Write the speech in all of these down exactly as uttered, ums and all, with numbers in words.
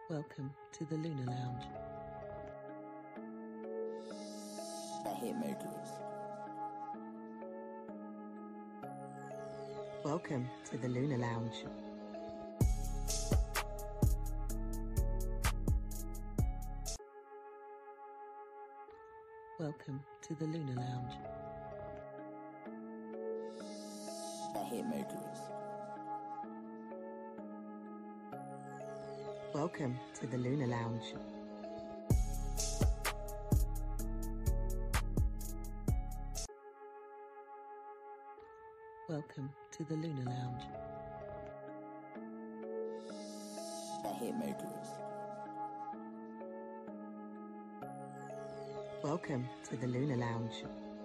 Welcome to the Lunar Lounge. The Hitmakers. Welcome to the Lunar Lounge. Welcome to the Lunar Lounge. The Hitmakers. Welcome to the Lunar Lounge. Welcome to the Lunar Lounge. The Hitmakers. Welcome to the Lunar Lounge.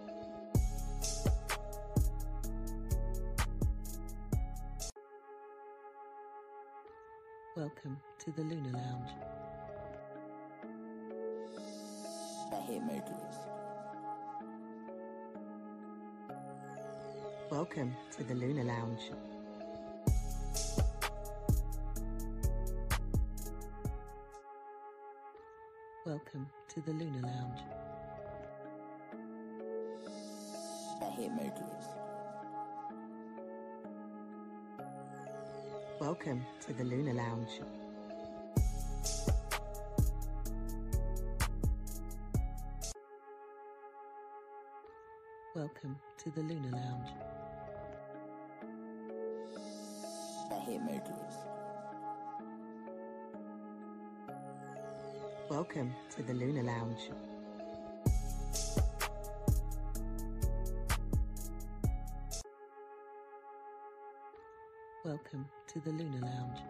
Welcome to the Lunar Lounge. The Hitmakers. Welcome to the Lunar Lounge. Welcome to the Lunar Lounge. The Hitmakers. Welcome to the Lunar Lounge. Welcome to the Lunar Lounge. The Hitmakers. Welcome to the Lunar Lounge. Welcome to the Lunar Lounge.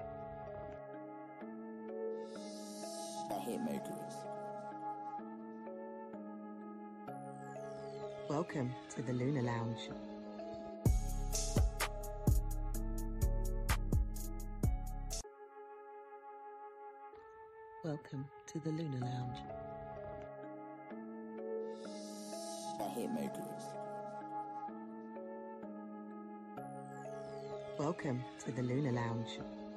The Hitmakers. Welcome to the Lunar Lounge. Welcome to the Lunar Lounge. The Hitmakers. Welcome to the Lunar Lounge.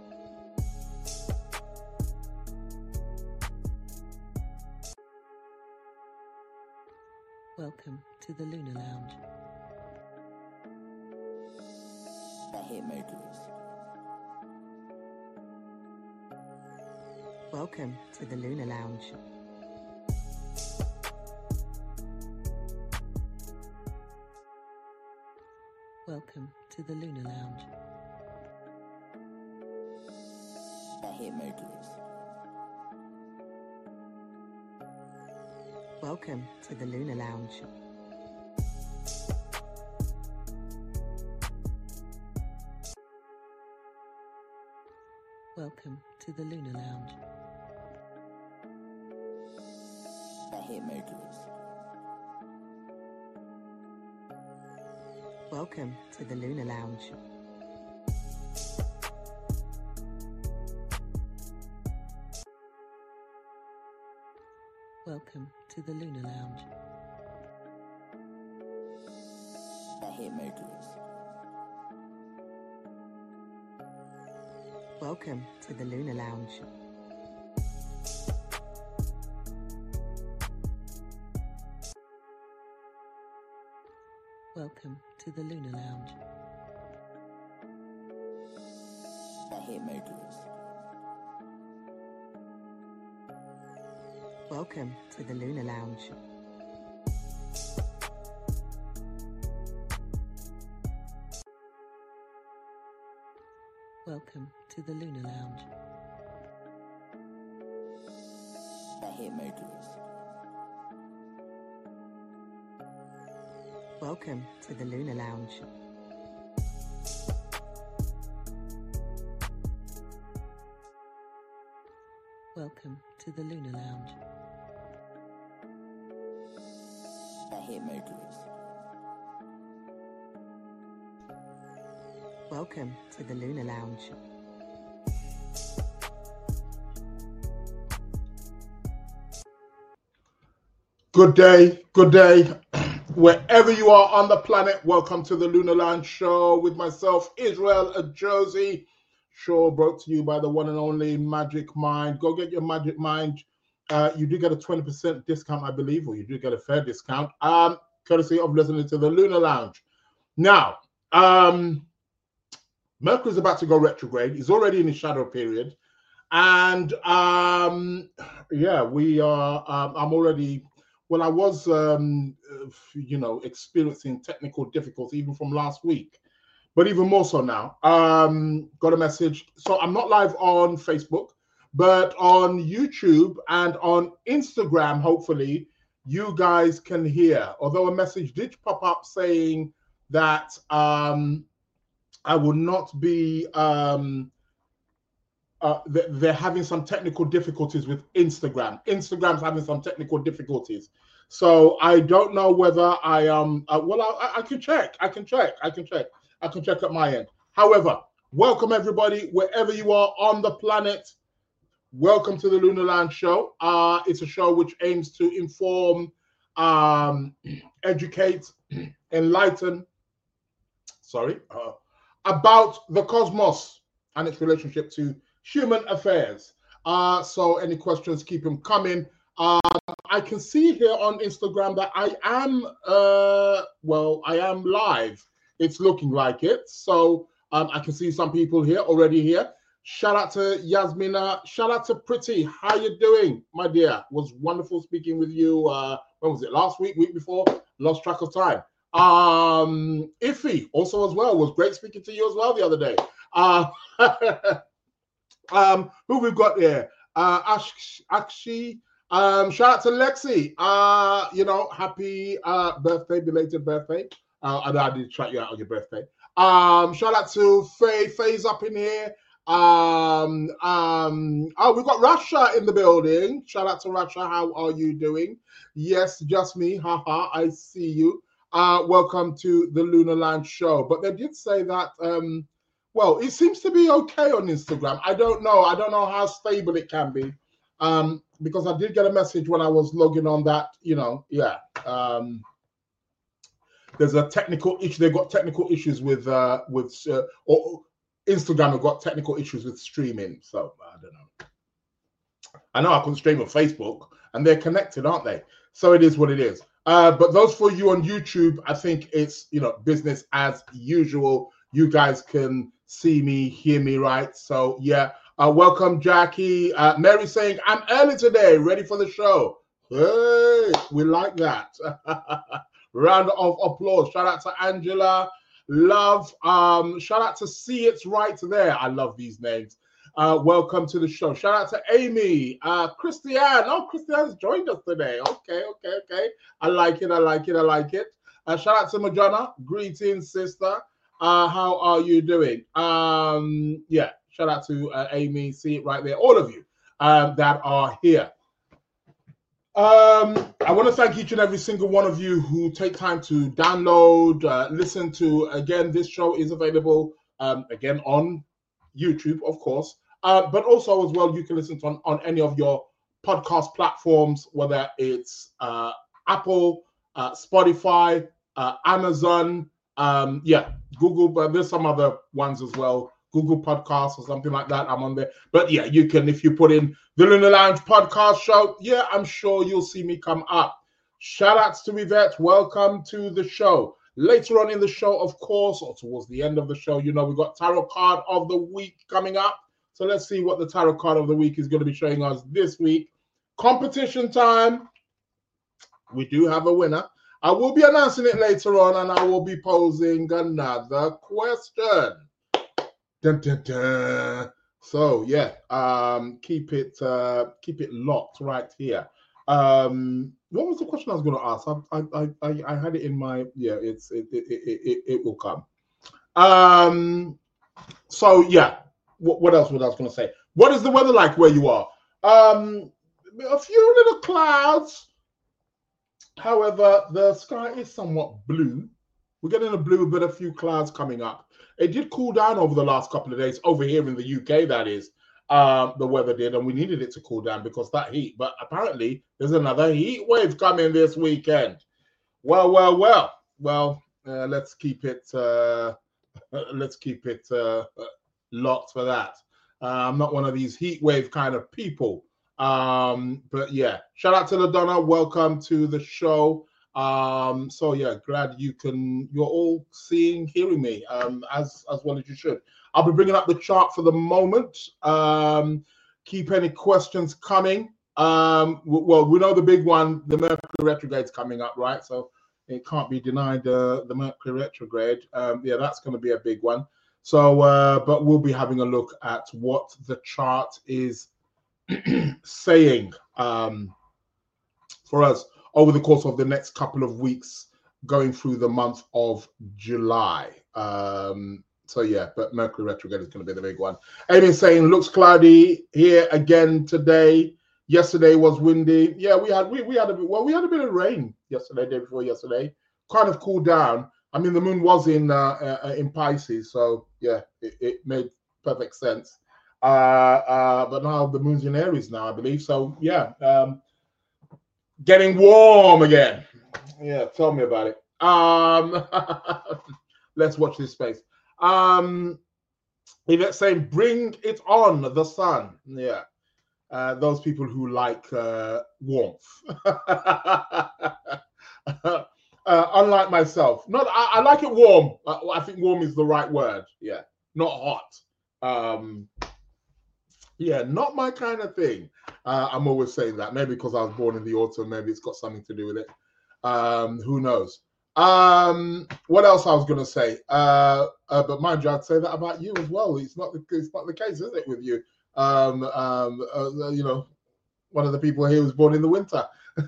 Welcome to the Lunar Lounge. The Hitmakers. Welcome to the Lunar Lounge. Welcome to the Lunar Lounge. The Hitmakers. Welcome to the Lunar Lounge. Welcome to the Lunar Lounge. The Hitmakers. Welcome to the Lunar Lounge. Welcome to the Lunar Lounge. The Hitmakers. Welcome to the Lunar Lounge. Welcome to the Lunar Lounge. The Hitmakers. Welcome to the Lunar Lounge. Welcome to the Lunar Lounge. The Hitmakers. Welcome to the Lunar Lounge. Welcome to the Lunar Lounge. The Hitmakers. Welcome to the Lunar Lounge. Good day, good day. Wherever you are on the planet, welcome to the Lunar Lounge show with myself, Israel Josie. show brought to you by the one and only Magic Mind. Go get your Magic Mind. Uh, you do get a twenty percent discount, I believe, or you do get a fair discount, um, courtesy of listening to the Lunar Lounge. Now, um, Mercury's about to go retrograde. He's already in his shadow period. And, um, yeah, we are, um, I'm already, well, I was, um, you know, experiencing technical difficulty even from last week, but even more so now. Um, got a message. So I'm not live on Facebook, but on YouTube and on Instagram, hopefully, you guys can hear. Although a message did pop up saying that um, I will not be, um, uh, they're having some technical difficulties with Instagram. Instagram's having some technical difficulties. So I don't know whether I am, um, uh, well, I, I can check, I can check, I can check, I can check at my end. However, welcome everybody, wherever you are on the planet. Welcome to the Lunar Lounge Show. Uh, it's a show which aims to inform, um, educate, enlighten, sorry, uh, about the cosmos and its relationship to human affairs. Uh, so any questions, keep them coming. Um, I can see here on Instagram that I am, uh, well, I am live. It's looking like it. So um, I can see some people here already here. Shout out to Yasmina. Shout out to Pretty. How you doing, my dear? It was wonderful speaking with you. Uh, when was it? Last week, week before? Lost track of time. Um, Iffy also as well. It was great speaking to you as well the other day. Uh, um, who we've got there? Uh, Ash, Akshi. Um, shout out to Lexi. Uh, you know, happy uh, birthday, belated birthday. Uh, I know I did shout you out on your birthday. Um, shout out to Faye. Faye's up in here. Um, um, oh, we've got Russia in the building. Shout out to Russia. How are you doing? Yes, just me. Haha, I see you. Uh, welcome to the Lunar Lounge Show. But they did say that, um, well, it seems to be okay on Instagram. I don't know. I don't know how stable it can be. Um, because I did get a message when I was logging on that, you know, yeah. Um, there's a technical issue. They've got technical issues with, uh, with, uh, or, Instagram have got technical issues with streaming, so I don't know. I know I can stream on Facebook, and they're connected, aren't they? So it is what it is. Uh, but those for you on YouTube, I think it's, you know, business as usual. You guys can see me, hear me, right? So yeah, uh, welcome Jackie. Uh, Mary saying, I'm early today, ready for the show. Hey, we like that. Round of applause. Shout out to Angela. Love, um, shout out to See It's Right There. I love these names. Uh, welcome to the show. Shout out to Amy, uh, Christiane. Oh, Christiane's joined us today. Okay, okay, okay. I like it, I like it, I like it. Uh, shout out to Majana. Greetings, sister. Uh, how are you doing? Um, yeah, shout out to uh, Amy, See It Right There. All of you um, that are here. Um, I want to thank each and every single one of you who take time to download, uh, listen to. Again, this show is available, um, again, on YouTube, of course, uh, but also as well, you can listen to on, on any of your podcast platforms, whether it's uh, Apple, uh, Spotify, uh, Amazon, um, yeah, Google, but there's some other ones as well. Google Podcasts or something like that. I'm on there. But yeah, you can, if you put in the Lunar Lounge podcast show, yeah, I'm sure you'll see me come up. Shout outs to Yvette. Welcome to the show. Later on in the show, of course, or towards the end of the show, you know, we've got Tarot Card of the Week coming up. So let's see what the Tarot Card of the Week is going to be showing us this week. Competition time. We do have a winner. I will be announcing it later on, and I will be posing another question. Dun, dun, dun. So yeah, um, keep it uh, keep it locked right here. Um, what was the question I was going to ask? I, I I I had it in my yeah. It's it it it, it, it will come. Um, so yeah, what what else was I going to say? What is the weather like where you are? Um, a few little clouds. However, the sky is somewhat blue. We're getting a blue, but a few clouds coming up. It did cool down over the last couple of days, over here in the U K, that is. Um, the weather did, and we needed it to cool down because that heat. But apparently, there's another heat wave coming this weekend. Well, well, well. Well, uh, let's keep it, uh, let's keep it uh, locked for that. Uh, I'm not one of these heat wave kind of people. Um, but yeah, shout out to LaDonna. Welcome to the show. Um, so yeah, glad you can, you're all seeing, hearing me, um, as, as well as you should. I'll be bringing up the chart for the moment. Um, keep any questions coming. Um, well, we know the big one, the Mercury retrograde is coming up, right? So it can't be denied, uh, the Mercury retrograde. Um, yeah, that's going to be a big one. So, uh, but we'll be having a look at what the chart is saying um, for us over the course of the next couple of weeks, going through the month of July. Um, so yeah, but Mercury retrograde is going to be the big one. Amy saying looks cloudy here again today. Yesterday was windy. Yeah, we had we, we had a bit, well we had a bit of rain yesterday, day before yesterday. Kind of cooled down. I mean, the moon was in uh, uh, in Pisces, so yeah, it, it made perfect sense. Uh, uh, but now the moon's in Aries now, I believe. So yeah, um, getting warm again. Yeah, tell me about it. Um, let's watch this space. Um, Yvette's saying, bring it on, the sun. Yeah. Uh, those people who like uh, warmth. uh, unlike myself. Not, I, I like it warm. I, I think warm is the right word. Yeah. Not hot. Um, yeah, not my kind of thing. Uh, I'm always saying that. Maybe because I was born in the autumn. Maybe it's got something to do with it. Um, who knows? Um, what else I was going to say? Uh, uh, but mind you, I'd say that about you as well. It's not the, it's not the case, is it, with you? Um, um, uh, you know, one of the people here was born in the winter.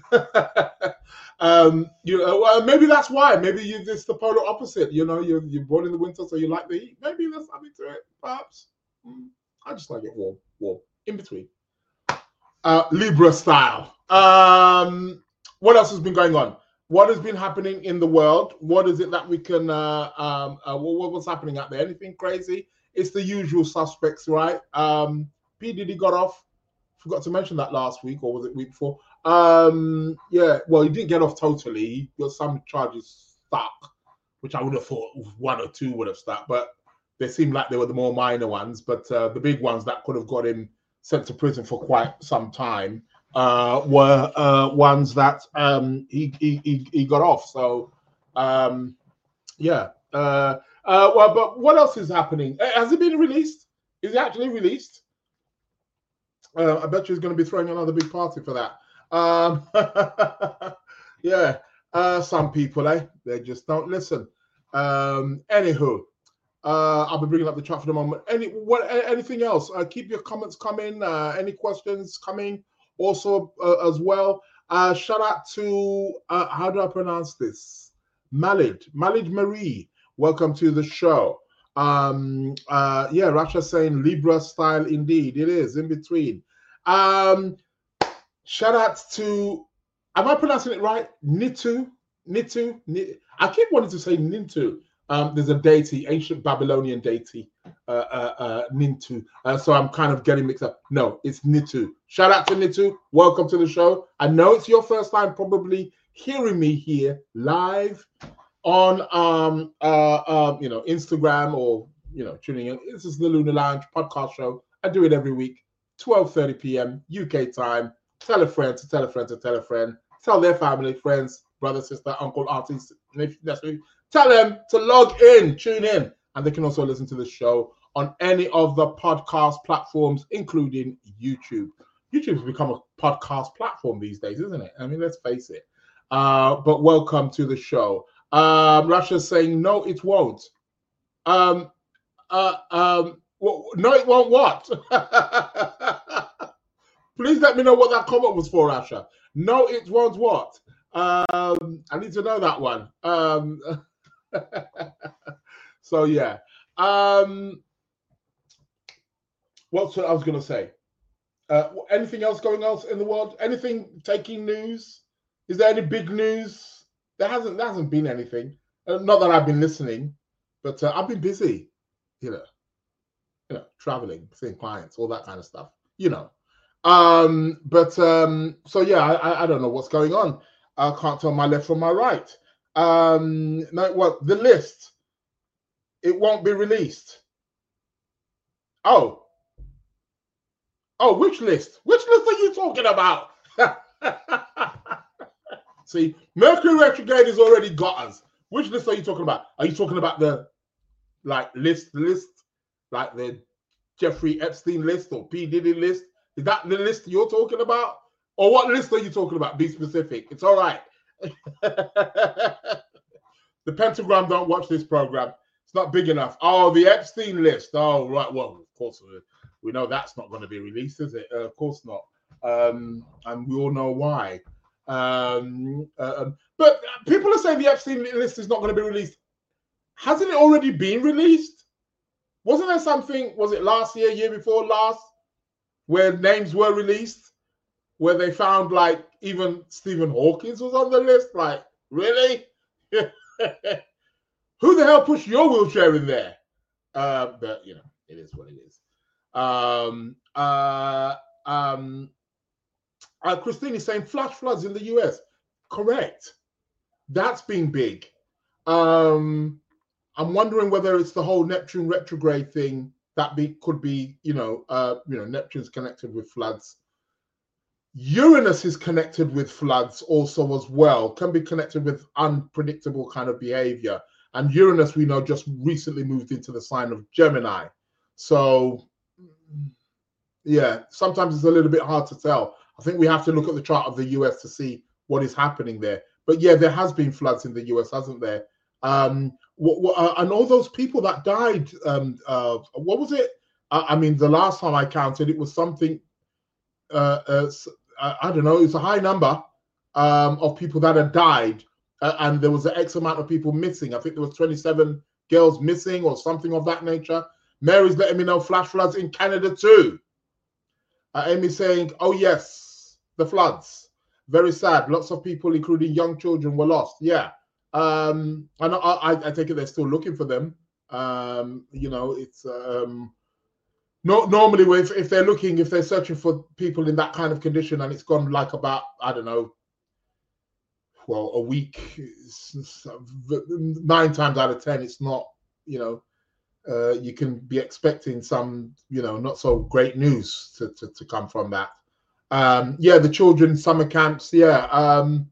um, you know, well, maybe that's why. Maybe you it's the polar opposite. You know, you're you're born in the winter, so you like the heat. Maybe there's something to it. Perhaps. Mm, I just like it warm, warm, in between. Uh, Libra style. Um, what else has been going on? What has been happening in the world? What is it that we can? Uh, um, uh, what, what's happening out there? Anything crazy? It's the usual suspects, right? Um, P. Diddy got off. Forgot to mention that last week, or was it week before? Um, yeah, well, he didn't get off totally. He got some charges stuck, which I would have thought one or two would have stuck, but they seemed like they were the more minor ones. But uh, the big ones that could have got him sent to prison for quite some time uh, were uh, ones that um, he, he he he got off. So, um, yeah. Uh, uh, well, but what else is happening? Has it been released? Is it actually released? Uh, I bet you he's going to be throwing another big party for that. Um, yeah, uh, some people, eh? They just don't listen. Um, anywho, uh, I'll be bringing up the chat for the moment. Any what? Anything else? Uh, keep your comments coming. Uh, any questions coming? Also, uh, as well. Uh, shout out to uh, how do I pronounce this? Malid, Malid Marie. Welcome to the show. Um, uh, yeah, Rasha saying Libra style indeed. It is in between. Um, shout out to, am I pronouncing it right? Nitu, Nitu, Nitu. I keep wanting to say Nintu. Um, there's a deity, ancient Babylonian deity, uh, uh, uh, Nintu. Uh, so I'm kind of getting mixed up. No, it's Nitu. Shout out to Nitu. Welcome to the show. I know it's your first time probably hearing me here live on um uh um you know Instagram or you know tuning in. This is the Lunar Lounge podcast show. I do it every week, twelve thirty p m U K time. Tell a friend to tell a friend to tell a friend. Tell their family, friends, brother, sister, uncle, auntie, nephew, nephew. Tell them to log in, tune in, and they can also listen to the show on any of the podcast platforms, including YouTube. YouTube's become a podcast platform these days, isn't it? I mean, let's face it. Uh, but welcome to the show. Um, Russia's saying, no, it won't. Um, uh, um, well, no, it won't what? Please let me know what that comment was for, Russia. No, it won't what? Um, I need to know that one. Um, so, yeah. Um, what's what I was going to say? Uh, anything else going on in the world? Anything taking news? Is there any big news? There hasn't there hasn't been anything. Uh, not that I've been listening, but uh, I've been busy, you know, you know, traveling, seeing clients, all that kind of stuff, you know. Um, but um, so yeah, I, I don't know what's going on. I can't tell my left from my right. Um, no, what the list? It won't be released. Oh, oh, which list? Which list are you talking about? See, Mercury retrograde has already got us. Which list are you talking about? Are you talking about the like list list, like the Jeffrey Epstein list or P. Diddy list? Is that the list you're talking about? Or what list are you talking about? Be specific. It's all right. The Pentagram don't watch this program. It's not big enough. Oh, the Epstein list. Oh, right. Well, of course, we know that's not going to be released, is it? Uh, of course not. Um, and we all know why. Um, uh, but people are saying the Epstein list is not going to be released. Hasn't it already been released? Wasn't there something, was it last year, year before last, where names were released, where they found like even Stephen Hawking was on the list? Like, really? Who the hell pushed your wheelchair in there? Uh, but, you know, it is what it is. Um, uh, um, uh, Christine is saying flash floods in the U S. Correct. That's been big. Um, I'm wondering whether it's the whole Neptune retrograde thing that be could be, you know, uh, you know, Neptune's connected with floods. Uranus is connected with floods also as well, can be connected with unpredictable kind of behavior. And Uranus, we know, just recently moved into the sign of Gemini. So, yeah, sometimes it's a little bit hard to tell. I think we have to look at the chart of the U S to see what is happening there. But yeah, there has been floods in the U S, hasn't there? Um, what, what, uh, and all those people that died, um, uh, what was it? Uh, I mean, the last time I counted, it was something, uh, uh, I don't know, it was a high number um, of people that had died. Uh, and there was an X amount of people missing. I think there was twenty-seven girls missing or something of that nature. Mary's letting me know flash floods in Canada too. Uh, Amy's saying, oh yes, the floods. Very sad. Lots of people, including young children, were lost. Yeah. Um, and I, I, I take it they're still looking for them. Um, you know, it's um, no, normally if, if they're looking, if they're searching for people in that kind of condition and it's gone like about, I don't know, well, a week, nine times out of ten, it's not, you know, uh, you can be expecting some, you know, not so great news to, to, to come from that. Um, yeah, the children summer camps. Yeah. Um,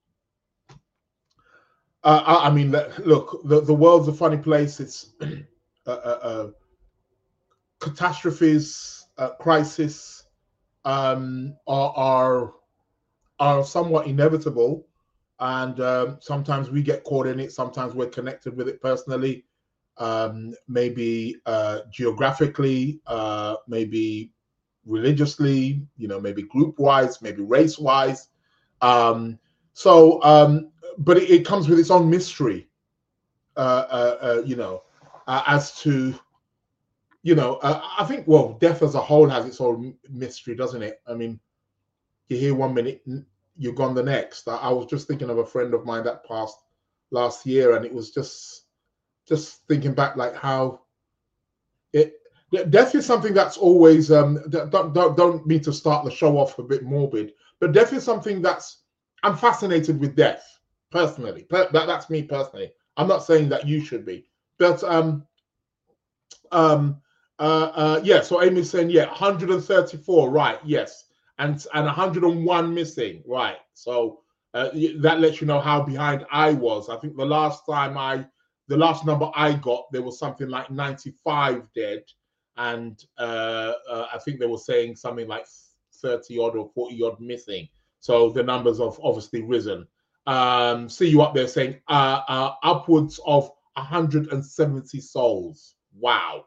uh, I, I mean, look, the, the world's a funny place. It's uh, uh, uh, catastrophes, uh, crisis um, are, are are somewhat inevitable. And um, sometimes we get caught in it. Sometimes we're connected with it personally, um, maybe uh, geographically, uh, maybe religiously, you know, maybe group-wise, maybe race-wise. Um, so, um, but it, it comes with its own mystery, uh, uh, uh, you know, uh, as to, you know, uh, I think, well, death as a whole has its own mystery, doesn't it? I mean, you hear one minute, you're gone the next. I, I was just thinking of a friend of mine that passed last year, and it was just, just thinking back, like how it, death is something that's always, um, don't, don't, don't mean to start the show off a bit morbid, but death is something that's, I'm fascinated with death, personally. That, that's me personally. I'm not saying that you should be, but um, um, uh, uh, yeah, so Amy's saying, yeah, one hundred thirty-four, right, yes. And, and one hundred one missing, right? So uh, that lets you know how behind I was. I think the last time I, the last number I got, there was something like ninety-five dead, and uh, uh, I think they were saying something like thirty odd or forty odd missing. So the numbers have obviously risen. Um, see you up there saying uh, uh, upwards of one hundred seventy souls. Wow.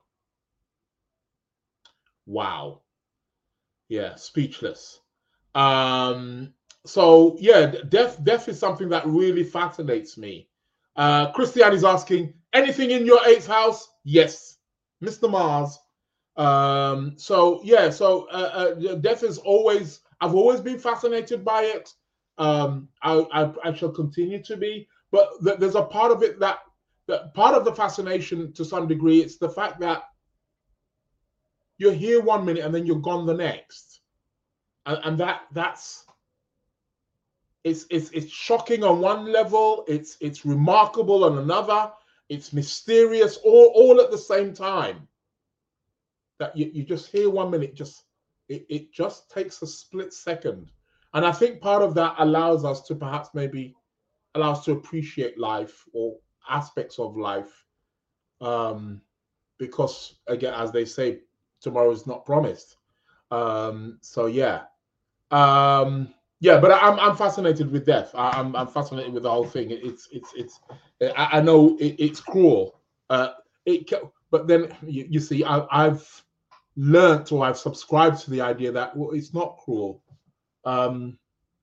Wow. Yeah, speechless. Um, so yeah, death death is something that really fascinates me. Uh, Christiane is asking, anything in your eighth house? Yes, Mister Mars. Um, so yeah, so uh, uh, death is always, I've always been fascinated by it. Um, I, I, I shall continue to be, but th there's a part of it that, that part of the fascination to some degree, it's the fact that you're here one minute and then you're gone the next. And, and that that's it's it's it's shocking on one level, it's it's remarkable on another, it's mysterious, all all at the same time. that you, you just hear one minute, just it, it just takes a split second. And I think part of that allows us to perhaps maybe allow us to appreciate life or aspects of life. Um, because again, as they say, tomorrow is not promised. Um, so yeah. Um, yeah, but I'm I'm fascinated with death. I, I'm I'm fascinated with the whole thing. It's it's it's. I, I know it, it's cruel. Uh, it but then you, you see, I, I've learned or I've subscribed to the idea that well, it's not cruel. Um,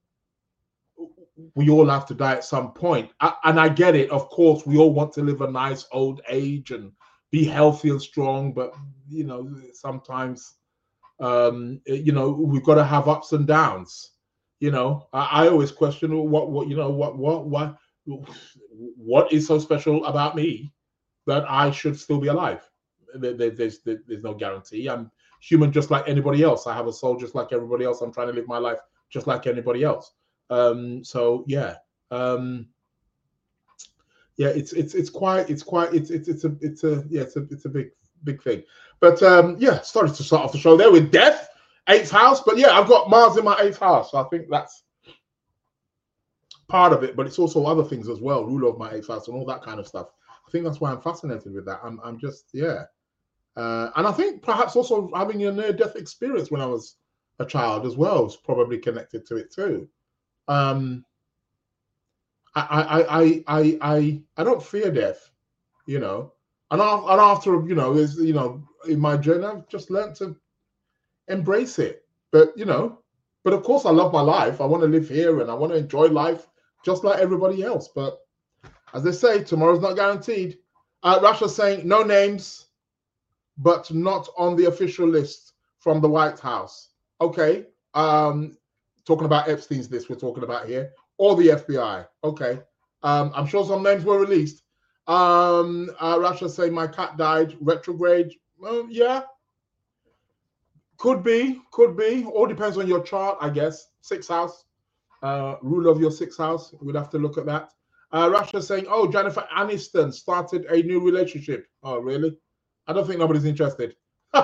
we all have to die at some point, I, and I get it. Of course, we all want to live a nice old age and be healthy and strong, but you know, sometimes. Um, you know, we've got to have ups and downs. You know, I, I always question what, what, you know, what, what, what, what is so special about me that I should still be alive? There, there, there's, there, there's no guarantee. I'm human just like anybody else. I have a soul just like everybody else. I'm trying to live my life just like anybody else. Um, so yeah, um, yeah, it's it's it's quite it's quite it's it's it's a it's a yeah it's a it's a big. big thing. But um yeah, started to start off the show there with death, eighth house. But yeah, I've got Mars in my eighth house, so I think that's part of it, but it's also other things as well, ruler of my eighth house and all that kind of stuff. I think that's why I'm fascinated with that. I'm I'm just yeah. Uh and I think perhaps also having a near-death experience when I was a child as well is probably connected to it too. Um I I I I I I don't fear death, you know. And after, you know, is you know, in my journey, I've just learned to embrace it. But you know, but of course, I love my life. I want to live here and I want to enjoy life just like everybody else. But as they say, tomorrow's not guaranteed. Uh, Russia's saying no names, but not on the official list from the White House. Okay, um, talking about Epstein's list we're talking about here, or the F B I. Okay, um, I'm sure some names were released. Um, uh, Russia say my cat died. Retrograde. Well, yeah, could be, could be. All depends on your chart, I guess. Sixth house, uh, ruler of your sixth house. We'd have to look at that. Uh, Russia saying, oh, Jennifer Aniston started a new relationship. Oh, really? I don't think nobody's interested.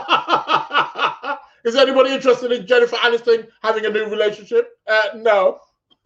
Is anybody interested in Jennifer Aniston having a new relationship? Uh, no.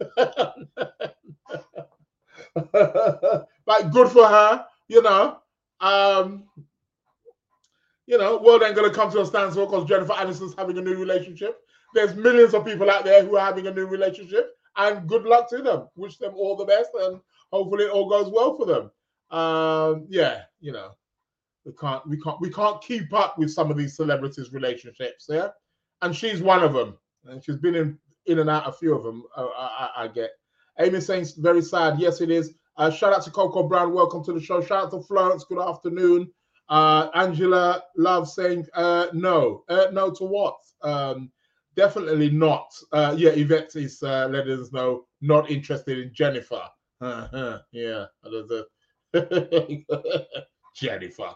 Like, good for her, you know. Um, you know, world ain't gonna come to a standstill because Jennifer Aniston's having a new relationship. There's millions of people out there who are having a new relationship, and good luck to them. Wish them all the best, and hopefully it all goes well for them. Um, yeah, you know, we can't, we can't, we can't keep up with some of these celebrities' relationships. Yeah, and she's one of them, and she's been in in and out a few of them. Uh, I, I get. Amy saying very sad. Yes, it is. Uh, shout out to Coco Brown. Welcome to the show. Shout out to Florence. Good afternoon. Uh, Angela Love saying uh, no. Uh, no to what? Um, definitely not. Uh, yeah, Yvette is uh, letting us know not interested in Jennifer. Uh-huh. Yeah. Jennifer.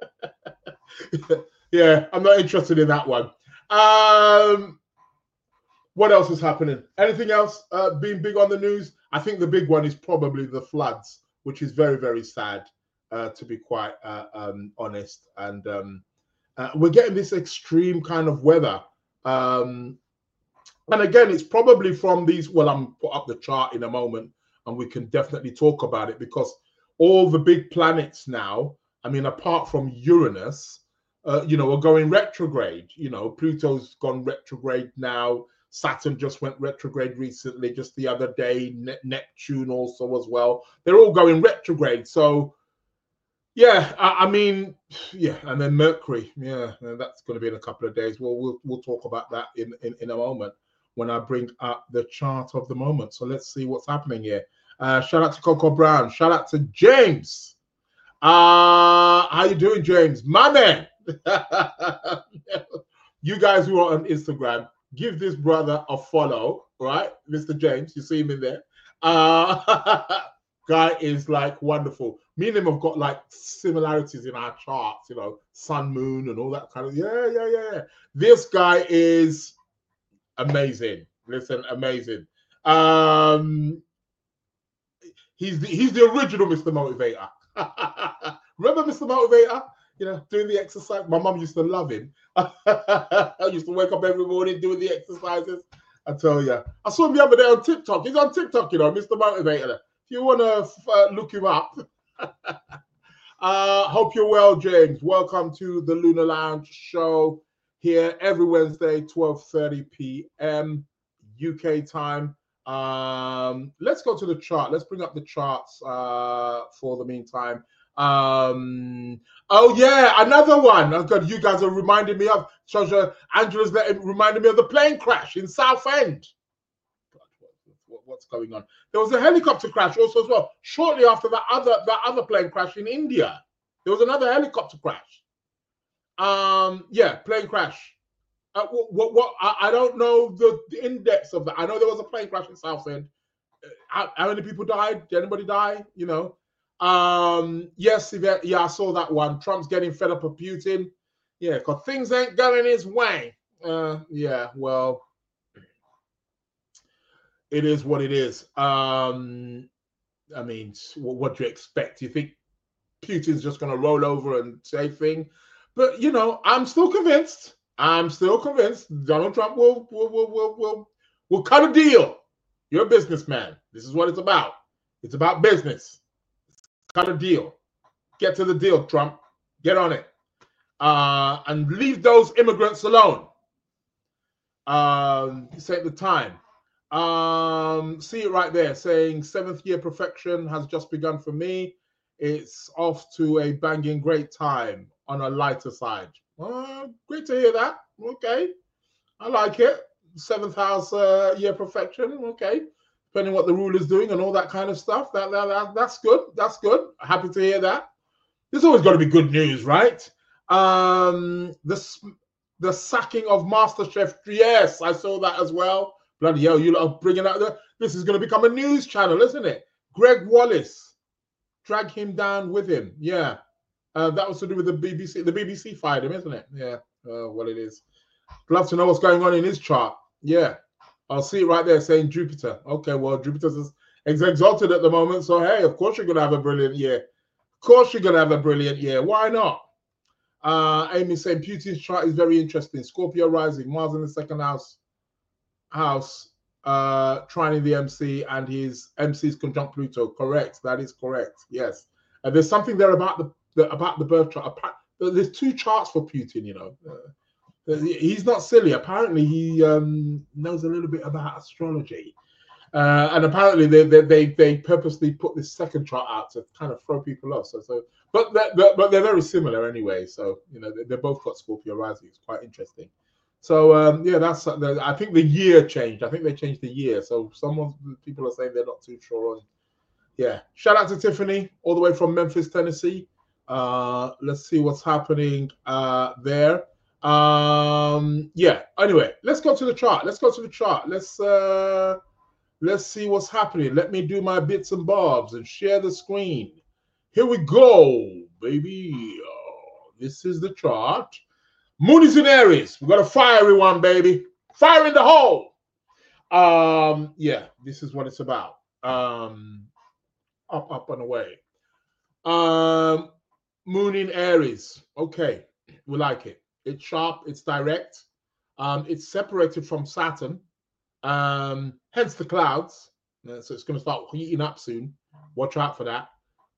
Yeah, I'm not interested in that one. Um, what else is happening? Anything else uh, being big on the news? I think the big one is probably the floods, which is very, very sad, uh, to be quite uh, um, honest. And um, uh, we're getting this extreme kind of weather. Um, and again, it's probably from these, well, I'm put up the chart in a moment, and we can definitely talk about it, because all the big planets now, I mean, apart from Uranus, uh, you know, are going retrograde. You know, Pluto's gone retrograde now. Saturn just went retrograde recently, just the other day. Ne Neptune also as well. They're all going retrograde. So, yeah, I, I mean, yeah, and then Mercury. Yeah, that's going to be in a couple of days. Well, we'll we'll talk about that in, in, in a moment when I bring up the chart of the moment. So let's see what's happening here. Uh, shout out to Coco Brown. Shout out to James. Uh, how you doing, James? My man. You guys who are on Instagram, give this brother a follow, right? Mister James, you see him in there. Uh, guy is like wonderful. Me and him have got like similarities in our charts, you know, sun, moon, and all that kind of, yeah, yeah, yeah, yeah. This guy is amazing. Listen, amazing. Um, he's the, he's the original Mister Motivator. Remember Mister Motivator? you know, doing the exercise. My mum used to love him. I used to wake up every morning doing the exercises. I tell you, I saw him the other day on TikTok. He's on TikTok, you know, Mister Motivator. If you want to uh, look him up. uh, hope you're well, James. Welcome to the Lunar Lounge show here every Wednesday, twelve thirty p m U K time. Um, let's go to the chart. Let's bring up the charts uh, for the meantime. Um, oh yeah, another one. Oh God, you guys are reminding me of. Shoja Angela's reminding me of the plane crash in Southend. God, what, what, what's going on? There was a helicopter crash also as well. Shortly after that other that other plane crash in India, there was another helicopter crash. Um, yeah, plane crash. Uh, what, what, what I, I don't know the, the index of that. I know there was a plane crash in Southend. How, how many people died? Did anybody die? You know. Um, yes, yeah, I saw that one. Trump's getting fed up of Putin. Yeah, because things ain't going his way. Uh, yeah, well, it is what it is. Um, I mean, what, what do you expect? You think Putin's just going to roll over and say thing? But, you know, I'm still convinced. I'm still convinced Donald Trump will, will, will, will, will, will cut a deal. You're a businessman. This is what it's about. It's about business. Cut a deal. Get to the deal, Trump. Get on it. Uh, and leave those immigrants alone. Um, this ain't the time. Um, see it right there, saying seventh year perfection has just begun for me. It's off to a banging great time on a lighter side. Well, great to hear that. Okay, I like it. Seventh house uh, year perfection. Okay, depending what the ruler's doing and all that kind of stuff. That, that, that that's good. That's good. Happy to hear that. There's always got to be good news, right? Um, the the sacking of MasterChef. Yes, I saw that as well. Bloody hell, you lot are bringing out the. This is going to become a news channel, isn't it? Greg Wallace, drag him down with him. Yeah, uh, that was to do with the B B C. The B B C fired him, isn't it? Yeah, uh, what it is. Love to know what's going on in his chart. Yeah, I'll see it right there saying Jupiter. Okay, well, Jupiter's exalted at the moment, so hey, of course you're going to have a brilliant year. Of course you're going to have a brilliant year. Why not? Uh, Amy saying Putin's chart is very interesting. Scorpio rising, Mars in the second house, house, uh, trining the M C, and his M C's conjunct Pluto. Correct. That is correct. Yes. And there's something there about the, the about the birth chart. There's two charts for Putin. You know, uh, he's not silly. Apparently, he um, knows a little bit about astrology. Uh, and apparently they, they they they purposely put this second chart out to kind of throw people off. So so, but they're, but they're very similar anyway. So you know they, they both got Scorpio rising. It's quite interesting. So um, yeah, that's I think the year changed. I think they changed the year. So some people are saying they're not too sure on. Yeah, shout out to Tiffany all the way from Memphis, Tennessee. Uh, let's see what's happening uh, there. Um, yeah. Anyway, let's go to the chart. Let's go to the chart. Let's. Uh, Let's see what's happening. Let me do my bits and bobs and share the screen. Here we go, baby. Oh, this is the chart. Moon is in Aries. We got a fiery one, baby. Fire in the hole. Um, yeah, this is what it's about. Um, up, up and away. Um, Moon in Aries. Okay, we like it. It's sharp. It's direct. Um, it's separated from Saturn. Um, hence the clouds. Uh, so it's going to start heating up soon. Watch out for that.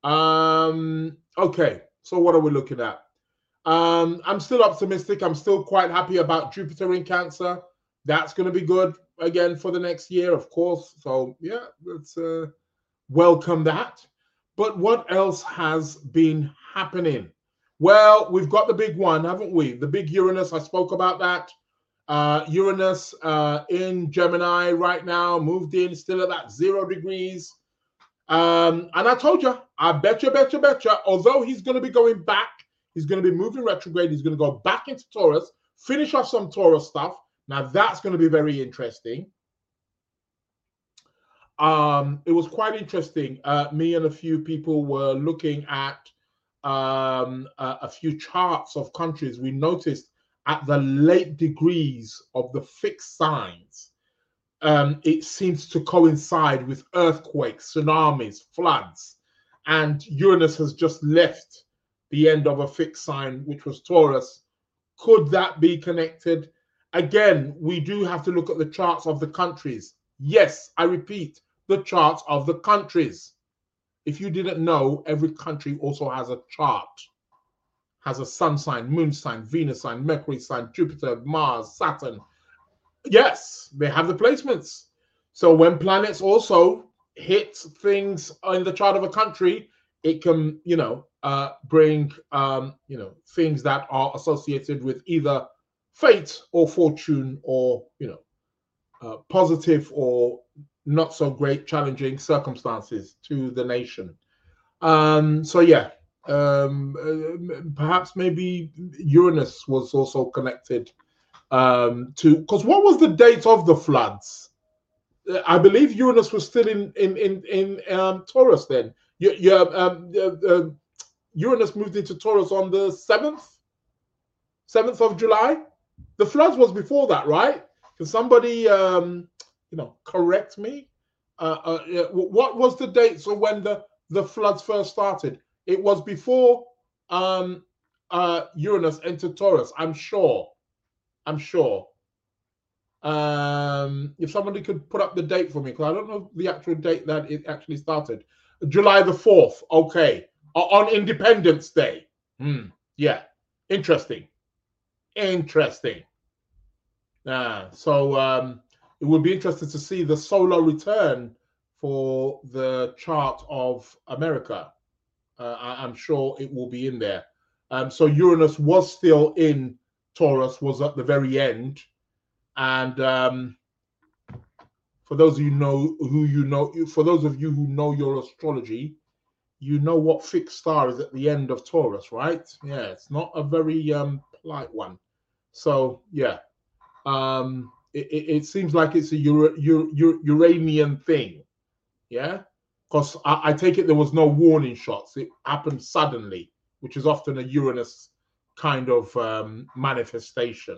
Um, okay, so what are we looking at? Um, I'm still optimistic. I'm still quite happy about Jupiter in Cancer. That's going to be good again for the next year, of course. So yeah, let's uh, welcome that. But what else has been happening? Well, we've got the big one, haven't we? The big Uranus. I spoke about that. Uh, Uranus uh, in Gemini right now, moved in, still at that zero degrees. Um, and I told you, I bet you, bet you, bet you, although he's going to be going back, he's going to be moving retrograde, he's going to go back into Taurus, finish off some Taurus stuff. Now that's going to be very interesting. Um, it was quite interesting. Uh, me and a few people were looking at um, a, a few charts of countries. We noticed at the late degrees of the fixed signs, um, it seems to coincide with earthquakes, tsunamis, floods, and Uranus has just left the end of a fixed sign, which was Taurus. Could that be connected? Again, we do have to look at the charts of the countries. Yes, I repeat, the charts of the countries. If you didn't know, every country also has a chart. Has a sun sign, moon sign, Venus sign, Mercury sign, Jupiter, Mars, Saturn. Yes, they have the placements. So when planets also hit things in the chart of a country, it can, you know, uh, bring, um, you know, things that are associated with either fate or fortune, or, you know, uh, positive or not so great, challenging circumstances to the nation. Um, so yeah, um, uh, perhaps maybe Uranus was also connected um, to, because what was the date of the floods? I believe Uranus was still in in in in um, Taurus then. You, you, um, uh, uh, Uranus moved into Taurus on the seventh, seventh of July. The floods was before that, right? Can somebody, um, you know, correct me? Uh, uh, what was the date? So when the the floods first started, it was before um, uh, Uranus entered Taurus. I'm sure. I'm sure. Um, if somebody could put up the date for me, because I don't know the actual date that it actually started. July the fourth. Okay, on Independence Day. Hmm. Yeah, interesting. Interesting. Uh, so um, it would be interesting to see the solar return for the chart of America. Uh, I, I'm sure it will be in there. Um, so Uranus was still in Taurus, was at the very end. And um, for those of you know who you know, for those of you who know your astrology, you know what fixed star is at the end of Taurus, right? Yeah, it's not a very um, polite one. So yeah, um, it, it, it seems like it's a Euro, Euro, Uranian thing, yeah. Because I, I take it there was no warning shots; it happened suddenly, which is often a Uranus kind of um, manifestation.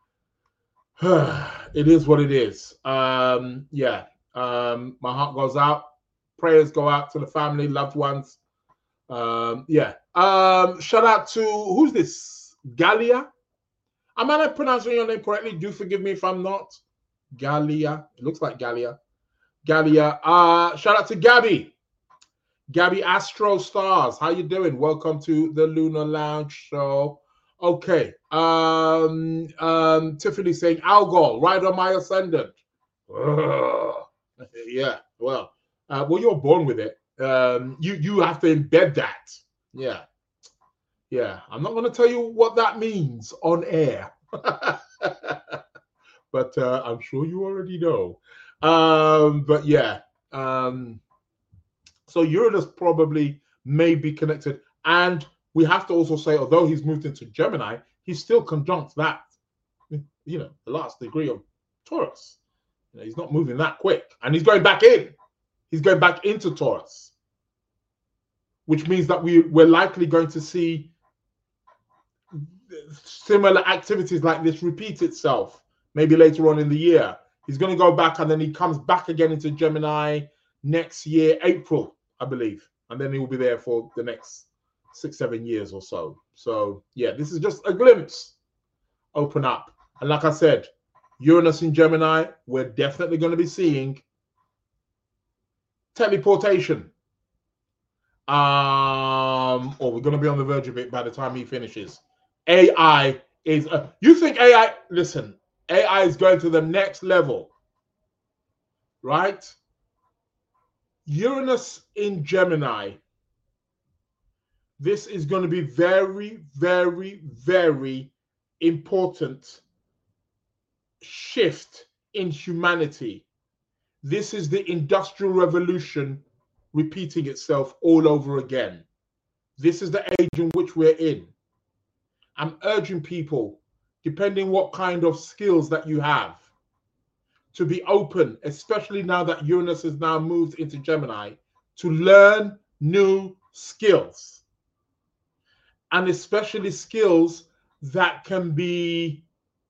It is what it is. Um, yeah. Um, my heart goes out. Prayers go out to the family, loved ones. Um, yeah. Um, shout out to, who's this? Galia? Am I not pronouncing your name correctly? Do forgive me if I'm not. Galia. It looks like Galia. Galia. Uh, shout out to Gabby. Gabby Astro Stars. How you doing? Welcome to the Lunar Lounge show. Okay. Um, um, Tiffany saying Algol, right on my ascendant. Ugh. Yeah, well, uh, well, you're born with it. Um, you you have to embed that. Yeah. Yeah. I'm not going to tell you what that means on air. But uh, I'm sure you already know. Um, but yeah. Um, so Uranus probably may be connected. And we have to also say, although he's moved into Gemini, he still conjuncts that, you know, the last degree of Taurus. You know, he's not moving that quick. And he's going back in. He's going back into Taurus, which means that we, we're likely going to see similar activities like this repeat itself, maybe later on in the year. He's going to go back, and then he comes back again into Gemini next year, April, I believe. And then he will be there for the next six, seven years or so. So, yeah, this is just a glimpse. Open up. And like I said, Uranus in Gemini, we're definitely going to be seeing teleportation. Um, or we're going to be on the verge of it by the time he finishes. A I is, uh, you think A I, listen, A I is going to the next level, right? Uranus in Gemini. This is going to be very, very, very important shift in humanity. This is the Industrial Revolution repeating itself all over again. This is the age in which we're in. I'm urging people, depending what kind of skills that you have, to be open, especially now that Uranus has now moved into Gemini, to learn new skills. And especially skills that can be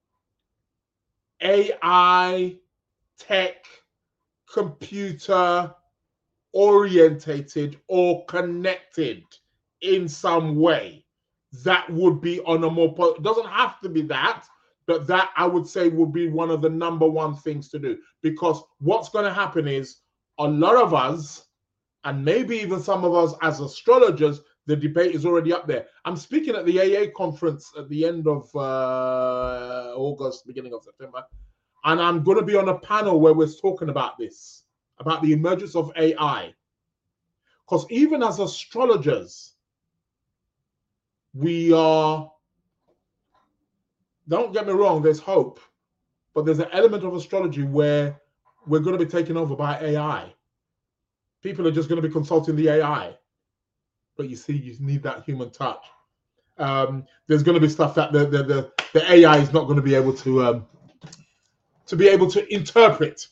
A I, tech, computer orientated or connected in some way. that would be on a more, it doesn't have to be that, but that I would say would be one of the number one things to do. Because what's going to happen is a lot of us, and maybe even some of us as astrologers, the debate is already up there. I'm speaking at the A A conference at the end of uh, August, beginning of September, and I'm going to be on a panel where we're talking about this, about the emergence of A I. Because even as astrologers, we are, don't get me wrong, there's hope, but there's an element of astrology where we're going to be taken over by A I. People are just going to be consulting the A I. But you see, you need that human touch. Um, there's going to be stuff that the, the, the, the A I is not going to be able to, um, to be able to interpret.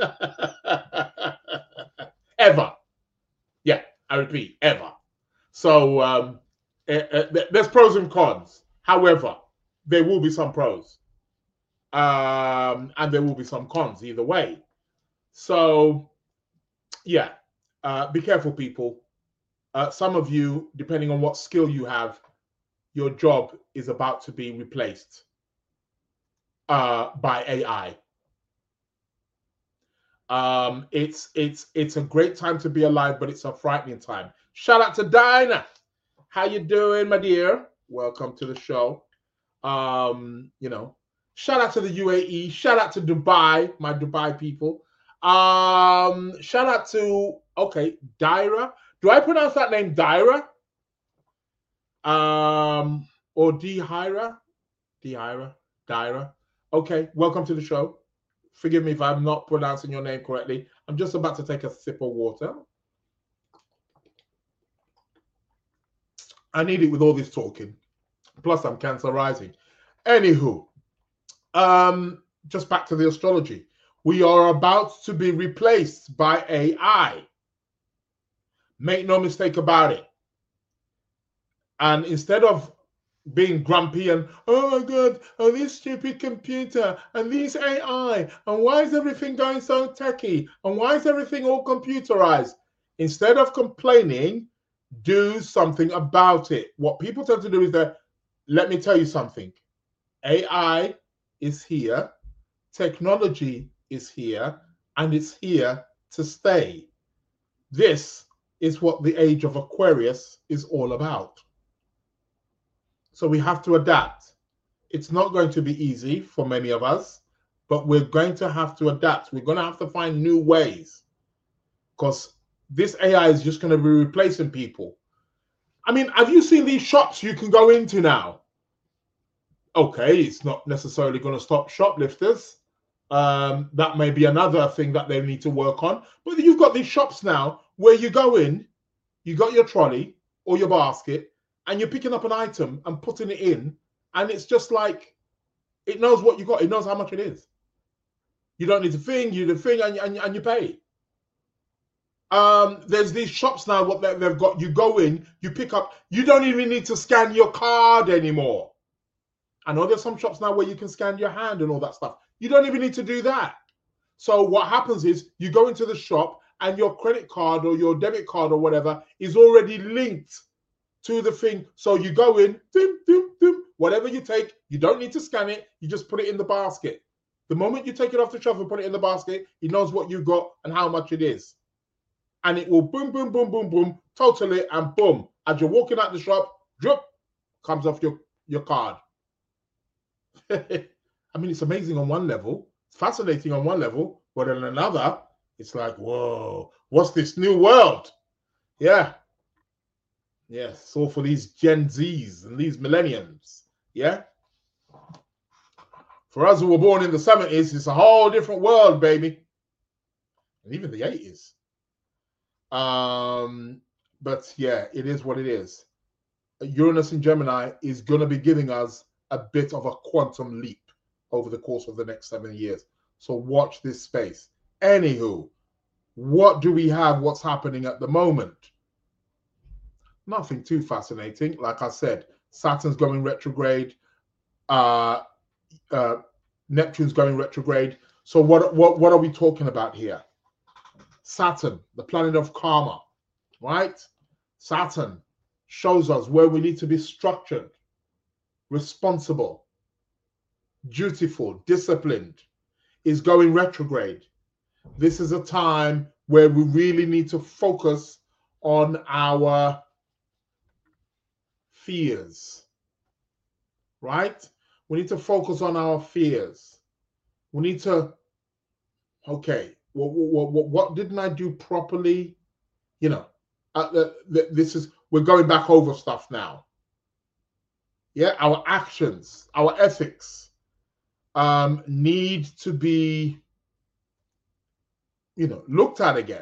Ever. Yeah, I repeat, ever. So um, uh, uh, there's pros and cons. However, there will be some pros. Um, and there will be some cons either way. So, yeah, uh, be careful, people. Uh, some of you, depending on what skill you have, your job is about to be replaced uh, by A I. Um, it's it's it's a great time to be alive, but it's a frightening time. Shout out to Dinah. How you doing, my dear? Welcome to the show. Um, you know, shout out to the U A E. Shout out to Dubai, my Dubai people. Um, shout out to okay, Daira. Do I pronounce that name Daira? Um, or Dihira? Dihira? Daira? Okay, welcome to the show. Forgive me if I'm not pronouncing your name correctly. I'm just about to take a sip of water. I need it with all this talking. Plus, I'm cancer rising. Anywho, um, just back to the astrology. We are about to be replaced by A I. Make no mistake about it. And instead of being grumpy and, oh my God, oh, this stupid computer and these A I, and why is everything going so techy? And why is everything all computerized? Instead of complaining, do something about it. What people tend to do is that, let me tell you something. A I is here, technology is here, and it's here to stay. This is what the age of Aquarius is all about. So we have to adapt. It's not going to be easy for many of us, but we're going to have to adapt. We're going to have to find new ways because this A I is just going to be replacing people. I mean, have you seen these shops you can go into now? Okay, it's not necessarily going to stop shoplifters. Um, that may be another thing that they need to work on. But you've got these shops now where you go in, you got your trolley or your basket, and you're picking up an item and putting it in, and it's just like, it knows what you got. It knows how much it is. You don't need to thing, you do the thing, and, and, and you pay. Um, there's these shops now, what they've got, you go in, you pick up, you don't even need to scan your card anymore. I know there's some shops now where you can scan your hand and all that stuff. You don't even need to do that. So what happens is you go into the shop and your credit card or your debit card or whatever is already linked to the thing. So you go in, dim, dim, dim, whatever you take, you don't need to scan it. You just put it in the basket. The moment you take it off the shelf and put it in the basket, it knows what you got and how much it is. And it will boom, boom, boom, boom, boom, totally, and boom. As you're walking out the shop, drip, comes off your, your card. I mean, it's amazing on one level. It's fascinating on one level. But on another, it's like, whoa, what's this new world? Yeah. Yes, so for these Gen Zs and these millenniums, yeah? For us who were born in the seventies, it's a whole different world, baby. And even the eighties. Um, but yeah, it is what it is. Uranus in Gemini is going to be giving us a bit of a quantum leap over the course of the next seven years. So watch this space. Anywho, what do we have? What's happening at the moment? Nothing too fascinating. Like I said, Saturn's going retrograde. Uh, uh, Neptune's going retrograde. So what, what, what are we talking about here? Saturn, the planet of karma, right? Saturn shows us where we need to be structured, responsible, dutiful, disciplined, is going retrograde. This is a time where we really need to focus on our fears, right? We need to focus on our fears. We need to, okay, what, what, what, what didn't I do properly? You know, uh, the, the, this is, we're going back over stuff now. Yeah, our actions, our ethics um, need to be, you know, looked at again.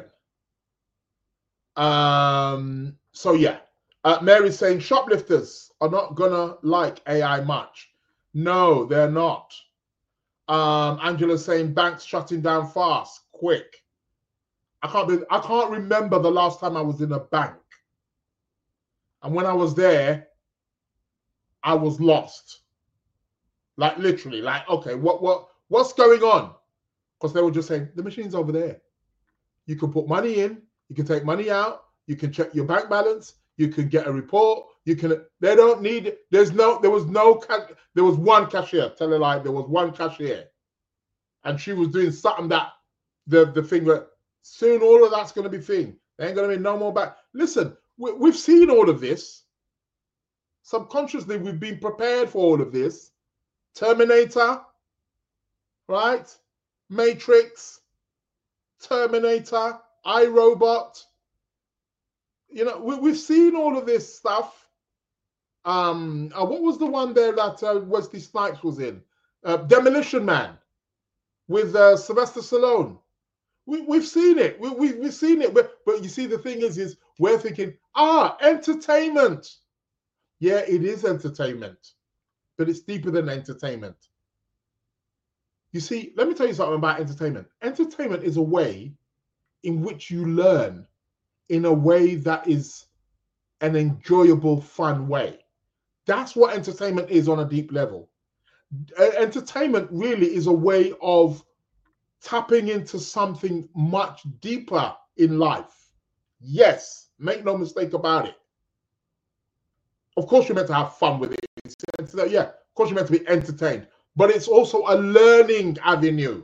Um, so yeah, uh, Mary's saying shoplifters are not gonna like A I much. No, they're not. Um, Angela's saying banks shutting down fast, quick. I can't be, I can't remember the last time I was in a bank. And when I was there, I was lost. Like literally, like, okay, what what what's going on? Because they were just saying the machine's over there. You can put money in, you can take money out, you can check your bank balance, you can get a report, you can, they don't need, there's no, there was no, there was one cashier, tell a lie, there was one cashier. And she was doing something that, the, the thing that, soon all of that's going to be thing. There ain't going to be no more back. Listen, we, we've seen all of this. Subconsciously, we've been prepared for all of this. Terminator, right? Matrix, Terminator, iRobot. You know, we, we've seen all of this stuff. Um, uh, what was the one there that uh, Wesley Snipes was in? Uh, Demolition Man with uh, Sylvester Stallone. We, we've seen it. We, we, we've seen it. But, but you see, the thing is, is we're thinking, ah, entertainment. Yeah, it is entertainment, but it's deeper than entertainment. You see, let me tell you something about entertainment. Entertainment is a way in which you learn in a way that is an enjoyable, fun way. That's what entertainment is on a deep level. Entertainment really is a way of tapping into something much deeper in life. Yes, make no mistake about it. Of course, you're meant to have fun with it. Yeah, of course, you're meant to be entertained. But it's also a learning avenue.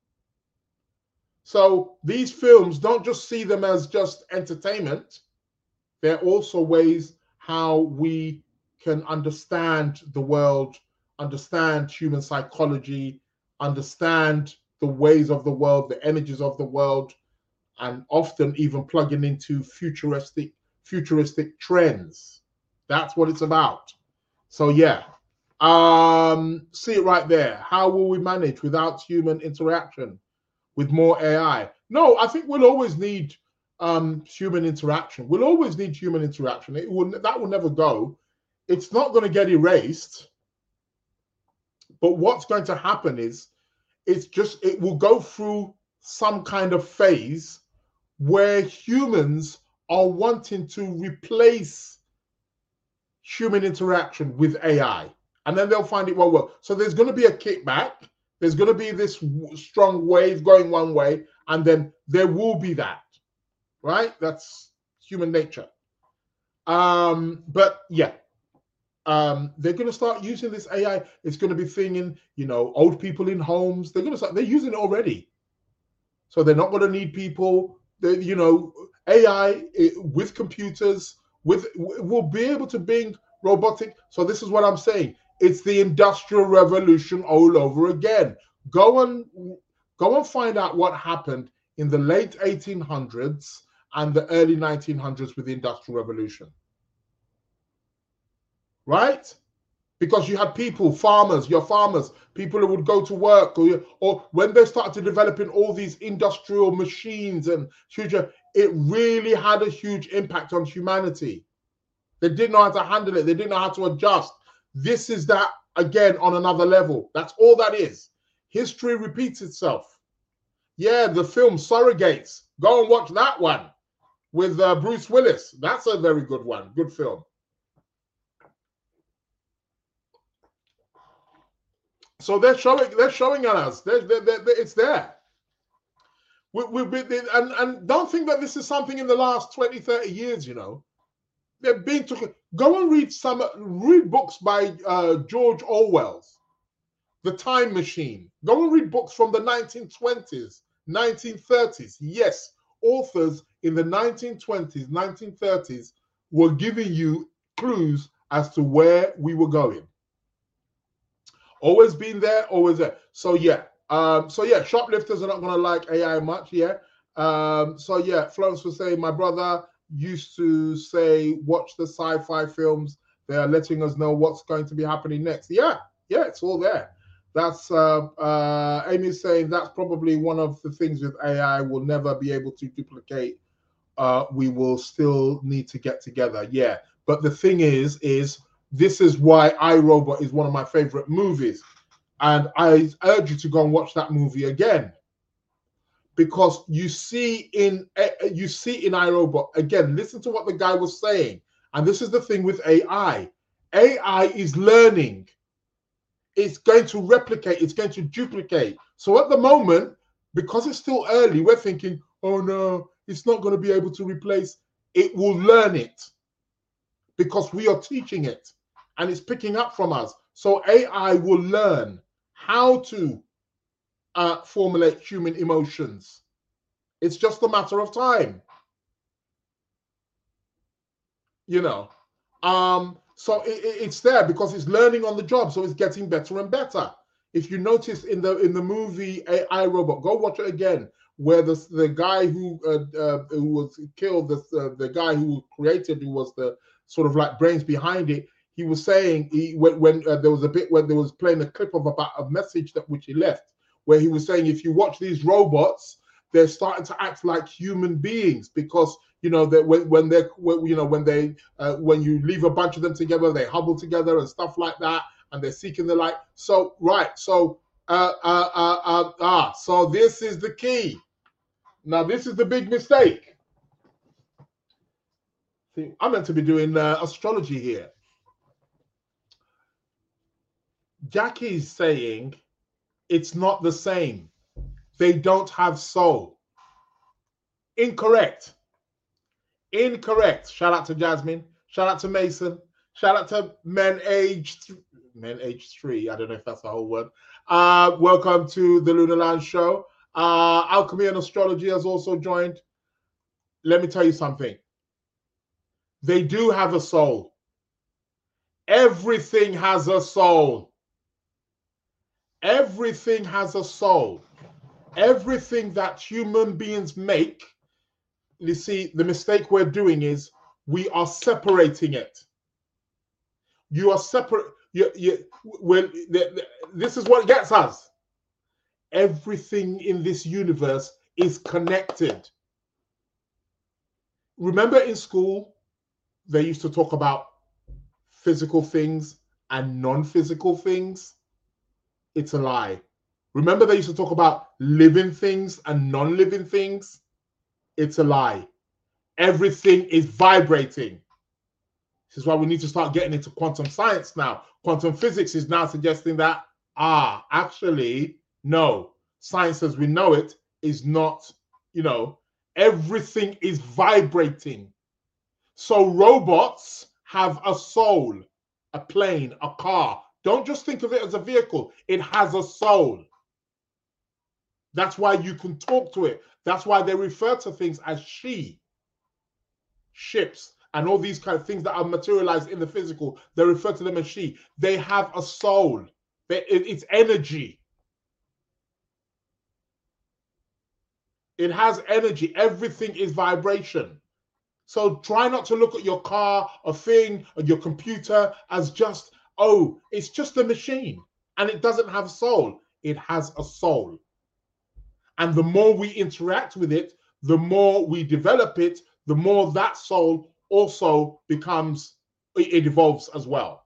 So these films, don't just see them as just entertainment. They're also ways how we can understand the world, understand human psychology, understand the ways of the world, the energies of the world, and often even plugging into futuristic, futuristic trends. That's what it's about. So yeah, um, see it right there. How will we manage without human interaction, with more A I? No, I think we'll always need um, human interaction. We'll always need human interaction. It will, that will never go. It's not going to get erased. But what's going to happen is, it's just, it will go through some kind of phase where humans are wanting to replace human interaction with A I. And then they'll find it won't work. So there's going to be a kickback. There's going to be this strong wave going one way, and then there will be that, right? That's human nature. Um, but yeah, um, they're going to start using this A I. It's going to be thinking, you know, old people in homes. They're going to start. They're using it already. So they're not going to need people. They, you know, A I it, with computers, with will be able to bring robotic. So this is what I'm saying. It's the Industrial Revolution all over again. Go and go and find out what happened in the late eighteen hundreds and the early nineteen hundreds with the Industrial Revolution. Right? Because you had people, farmers, your farmers, people who would go to work, or, or when they started developing all these industrial machines and huge, it really had a huge impact on humanity. They didn't know how to handle it. They didn't know how to adjust. This is that, again, on another level. That's all that is. History repeats itself. Yeah, the film Surrogates. Go and watch that one with uh, Bruce Willis. That's a very good one. Good film. So they're showing, they're showing at us. They're, they're, they're, it's there. We, we, we, and, and don't think that this is something in the last twenty, thirty years, you know. They're being took. Go and read some read books by uh, George Orwell's The Time Machine. Go and read books from the nineteen twenties, nineteen thirties. Yes, authors in the nineteen twenties, nineteen thirties were giving you clues as to where we were going. Always been there, always there. So yeah, um, so yeah, shoplifters are not going to like A I much. Yeah. Um, so yeah, Florence was saying, my brother used to say, watch the sci-fi films. They are letting us know what's going to be happening next. Yeah, yeah, it's all there. That's uh, uh, Amy's saying that's probably one of the things with A I we'll never be able to duplicate. Uh, we will still need to get together. Yeah, but the thing is, is this is why iRobot is one of my favorite movies, and I urge you to go and watch that movie again. Because you see in you see in iRobot, again, listen to what the guy was saying. And this is the thing with A I. A I is learning. It's going to replicate. It's going to duplicate. So at the moment, because it's still early, we're thinking, oh no, it's not going to be able to replace. It will learn it because we are teaching it and it's picking up from us. So A I will learn how to Uh, formulate human emotions. It's just a matter of time, you know. Um, so it, it, it's there because it's learning on the job, so it's getting better and better. If you notice in the in the movie iRobot, go watch it again, where the the guy who uh, uh, who was killed, the uh, the guy who created, who was the sort of like brains behind it, he was saying he when, when uh, there was a bit when there was playing a clip of about a message that which he left, where he was saying, if you watch these robots, they're starting to act like human beings because, you know, that when, when they're, when, you know, when they, uh, when you leave a bunch of them together, they huddle together and stuff like that, and they're seeking the light. So, right. So, uh, uh, uh, uh, ah, so this is the key. Now, this is the big mistake. See, I'm meant to be doing uh, astrology here. Jackie's saying, it's not the same. They don't have soul. Incorrect. Incorrect. Shout out to Jasmine. Shout out to Mason. Shout out to men aged men aged three. I don't know if that's the whole word. Uh, welcome to the Lunar Lounge show. Uh, Alchemy and Astrology has also joined. Let me tell you something. They do have a soul. Everything has a soul. Everything has a soul. Everything that human beings make, you see, the mistake we're doing is we are separating it. You are separate. You, you, when, the, the, this is what gets us. Everything in this universe is connected. Remember in school, they used to talk about physical things and non-physical things? It's a lie. Remember they used to talk about living things and non-living things? It's a lie. Everything is vibrating. This is why we need to start getting into quantum science now. Quantum physics is now suggesting that, ah, actually, no. Science as we know it is not, you know, everything is vibrating. So robots have a soul, a plane, a car. Don't just think of it as a vehicle. It has a soul. That's why you can talk to it. That's why they refer to things as she, ships, and all these kind of things that are materialized in the physical. They refer to them as she. They have a soul. They, it, it's energy. It has energy. Everything is vibration. So try not to look at your car, a thing, or your computer as just, oh, it's just a machine and it doesn't have soul. It has a soul. And the more we interact with it, the more we develop it, the more that soul also becomes, it evolves as well.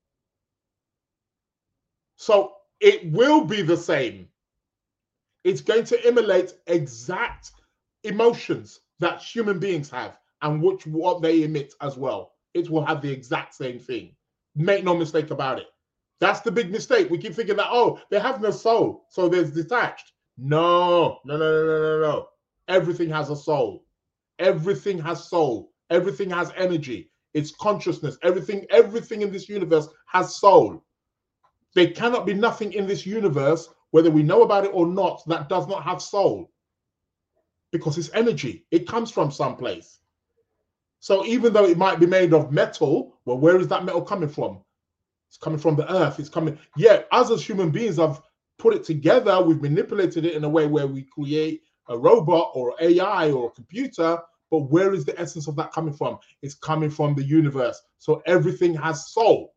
So it will be the same. It's going to emulate exact emotions that human beings have and which what they emit as well. It will have the exact same thing. Make no mistake about it. That's the big mistake. We keep thinking that, oh, they have no soul, so there's detached. No, no, no, no, no, no, no. Everything has a soul. Everything has soul. Everything has energy. It's consciousness. Everything, everything in this universe has soul. There cannot be nothing in this universe, whether we know about it or not, that does not have soul. Because it's energy. It comes from someplace. So even though it might be made of metal, well, where is that metal coming from? It's coming from the earth. It's coming. Yeah, us as human beings have put it together. We've manipulated it in a way where we create a robot or A I or a computer. But where is the essence of that coming from? It's coming from the universe. So everything has soul.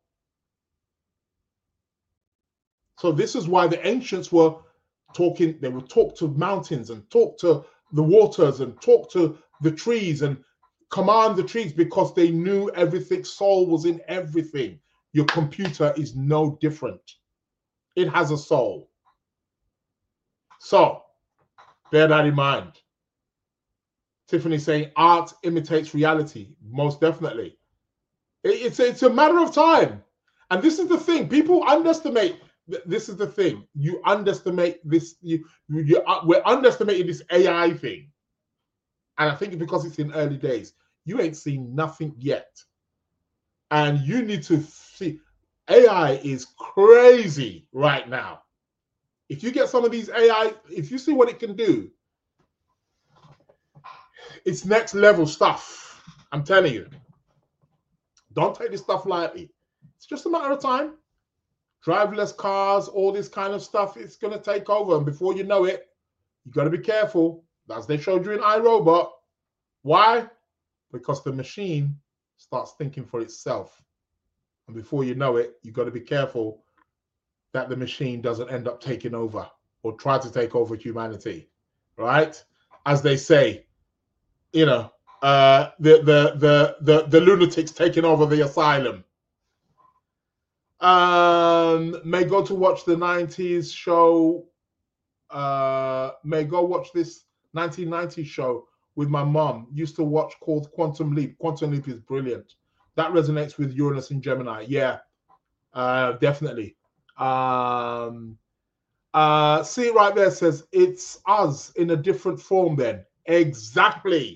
So this is why the ancients were talking. They would talk to mountains and talk to the waters and talk to the trees and command the trees, because they knew everything. Soul was in everything. Your computer is no different. It has a soul. So bear that in mind. Tiffany saying art imitates reality. Most definitely. It, it's, it's a matter of time. And this is the thing. People underestimate. This is the thing. You underestimate this. You, you, we're underestimating this A I thing. And I think because it's in early days, you ain't seen nothing yet. And you need to see. A I is crazy right now. If you get some of these A I, if you see what it can do, it's next level stuff. I'm telling you. Don't take this stuff lightly. It's just a matter of time. Driverless cars, all this kind of stuff, it's going to take over. And before you know it, you got to be careful. As they showed you in iRobot. Why? Because the machine starts thinking for itself. And before you know it, you got to be careful that the machine doesn't end up taking over or try to take over humanity. Right? As they say, you know, uh, the, the, the, the, the lunatics taking over the asylum. Um, may go to watch the nineties show. Uh, may go watch this nineteen nineties show with my mom. Used to watch called Quantum Leap. Quantum Leap is brilliant. That resonates with Uranus and Gemini. Yeah, uh, definitely. Um, uh, see it right there. Says it's us in a different form. Then exactly.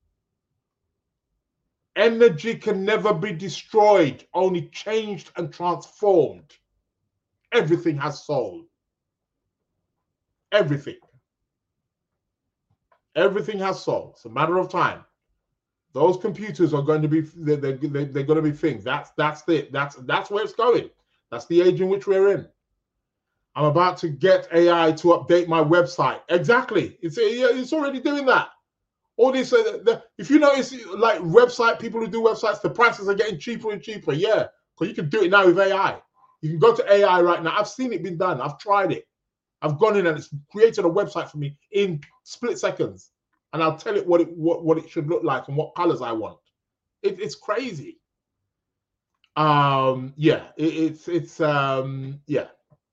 Energy can never be destroyed, only changed and transformed. Everything has soul. Everything. Everything has soul. It's a matter of time. Those computers are going to be, they're, they're, they're going to be things. That's, that's it. That's, that's where it's going. That's the age in which we're in. I'm about to get A I to update my website. Exactly. It's, it's already doing that. All this, uh, the, if you notice, like website people who do websites, the prices are getting cheaper and cheaper. Yeah, because you can do it now with A I. You can go to A I right now. I've seen it been done. I've tried it. I've gone in and it's created a website for me in split seconds, and I'll tell it what it what, what it should look like and what colors I want. It, it's crazy. Um, yeah, it, it's it's um, yeah.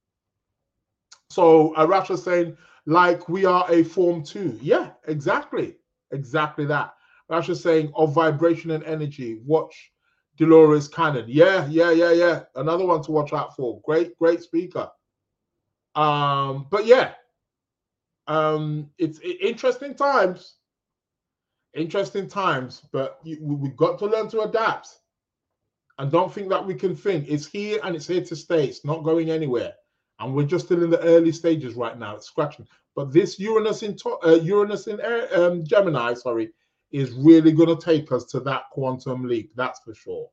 So uh, Rasha's saying like we are a form two. Yeah, exactly. Exactly that. Rasha's saying of vibration and energy. Watch Dolores Cannon. Yeah, yeah, yeah, yeah. Another one to watch out for. Great, great speaker. Um, but yeah, um, it's it, interesting times. Interesting times, but you, we've got to learn to adapt. And don't think that we can think. It's here and it's here to stay. It's not going anywhere. And we're just still in the early stages right now. It's scratching. But this Uranus in uh, Uranus in um, Gemini, sorry, is really going to take us to that quantum leap. That's for sure.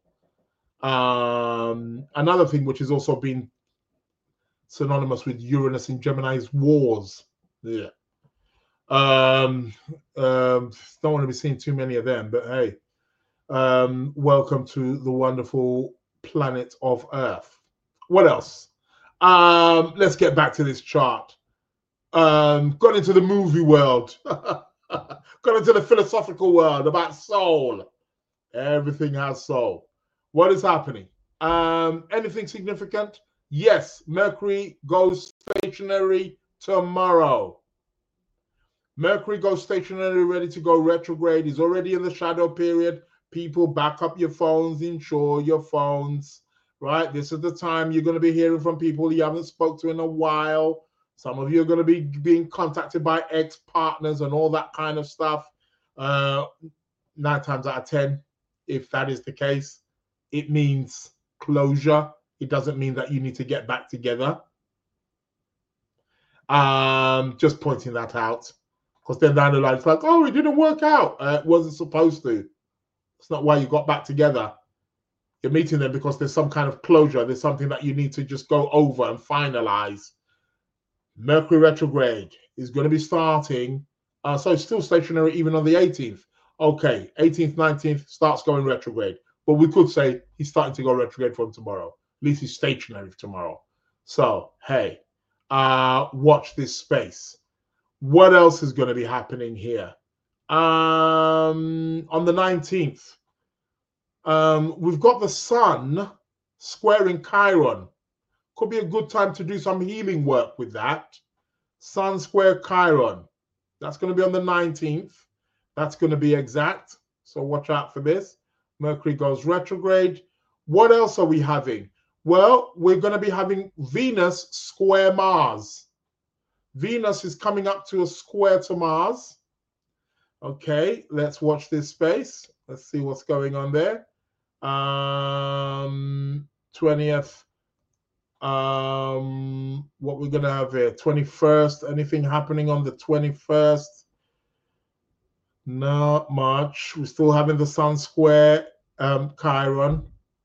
Um, another thing which has also been synonymous with Uranus in Gemini is wars. Yeah. Um, um, don't want to be seeing too many of them, but hey, um, welcome to the wonderful planet of Earth. What else? Um, let's get back to this chart. Um, got into the movie world, got into the philosophical world about soul. Everything has soul. What is happening? Um, anything significant? Yes, Mercury goes stationary tomorrow. Mercury goes stationary, ready to go retrograde. Is already in the shadow period. People, back up your phones, insure your phones, right? This is the time you're going to be hearing from people you haven't spoke to in a while. Some of you are going to be being contacted by ex-partners and all that kind of stuff. Uh, nine times out of ten, if that is the case, it means closure. It doesn't mean that you need to get back together. Um, just pointing that out, because then down the line it's like, oh, it didn't work out. Uh, it wasn't supposed to. It's not why you got back together. You're meeting them because there's some kind of closure. There's something that you need to just go over and finalize. Mercury retrograde is going to be starting. Uh, so it's still stationary even on the eighteenth. Okay, eighteenth, nineteenth starts going retrograde. But we could say he's starting to go retrograde from tomorrow. At least he's stationary tomorrow. So, hey, uh, watch this space. What else is going to be happening here? Um, on the nineteenth, um, we've got the sun squaring Chiron. Could be a good time to do some healing work with that. Sun square Chiron. That's going to be on the nineteenth. That's going to be exact. So watch out for this. Mercury goes retrograde. What else are we having? Well, we're going to be having Venus square Mars. Venus is coming up to a square to Mars. Okay, let's watch this space. Let's see what's going on there. Um, twentieth. Um, what we're going to have here? twenty-first. Anything happening on the twenty-first? Not much. We're still having the sun square um, Chiron.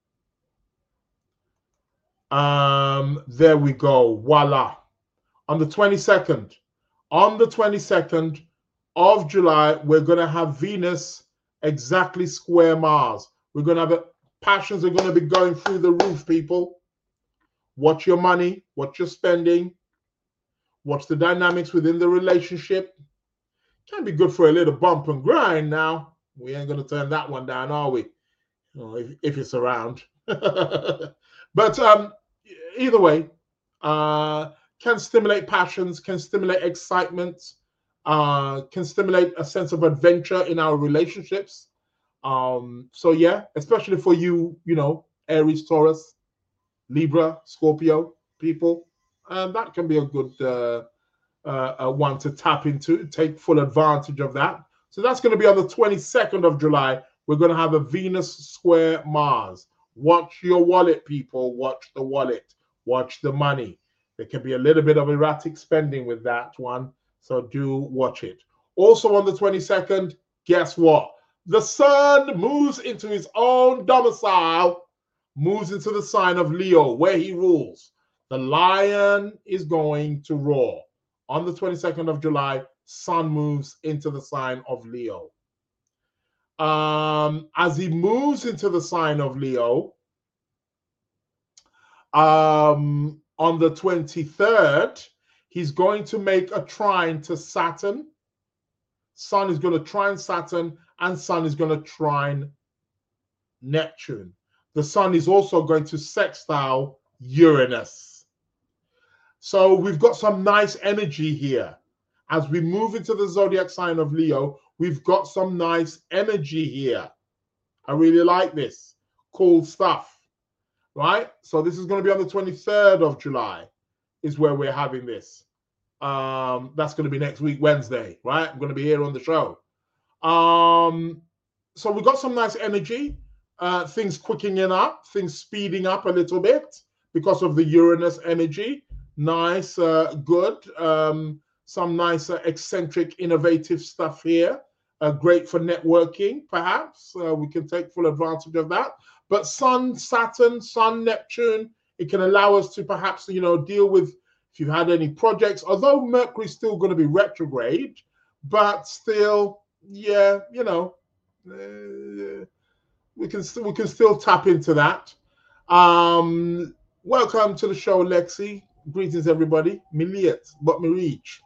Um, there we go. Voila. On the twenty-second, on the twenty-second of July, we're going to have Venus exactly square Mars. We're going to have a, passions are going to be going through the roof, people. Watch your money, watch your spending, watch the dynamics within the relationship. Can be good for a little bump and grind now. We ain't going to turn that one down, are we? You know, if, if it's around. But um, either way, uh, can stimulate passions, can stimulate excitement, uh, can stimulate a sense of adventure in our relationships. Um, so yeah, especially for you, you know, Aries, Taurus, Libra, Scorpio people, and that can be a good uh, uh, uh, one to tap into, take full advantage of that. So that's going to be on the twenty-second of July. We're going to have a Venus square Mars. Watch your wallet, people. Watch the wallet. Watch the money. There can be a little bit of erratic spending with that one, so do watch it. Also on the twenty-second, guess what? The sun moves into his own domicile, moves into the sign of Leo, where he rules. The lion is going to roar. On the twenty-second of July, sun moves into the sign of Leo. Um, as he moves into the sign of Leo, um, on the twenty-third, he's going to make a trine to Saturn. Sun is going to trine Saturn, and Sun is going to trine Neptune. The Sun is also going to sextile Uranus. So we've got some nice energy here. As we move into the zodiac sign of Leo, we've got some nice energy here. I really like this. Cool stuff, right? So this is going to be on the twenty-third of July is where we're having this. Um, that's going to be next week, Wednesday, right? I'm going to be here on the show. Um, so we've got some nice energy. Uh, things quickening up, things speeding up a little bit because of the Uranus energy. Nice, uh, good. Um, some nice, uh, eccentric, innovative stuff here. Uh, great for networking, perhaps. Uh, we can take full advantage of that. But Sun, Saturn, Sun, Neptune, it can allow us to perhaps, you know, deal with if you've had any projects. Although Mercury's still going to be retrograde, but still, yeah, you know, uh, we can still we can still tap into that. Um, welcome to the show, Lexi. Greetings, everybody. Me late, but me reach.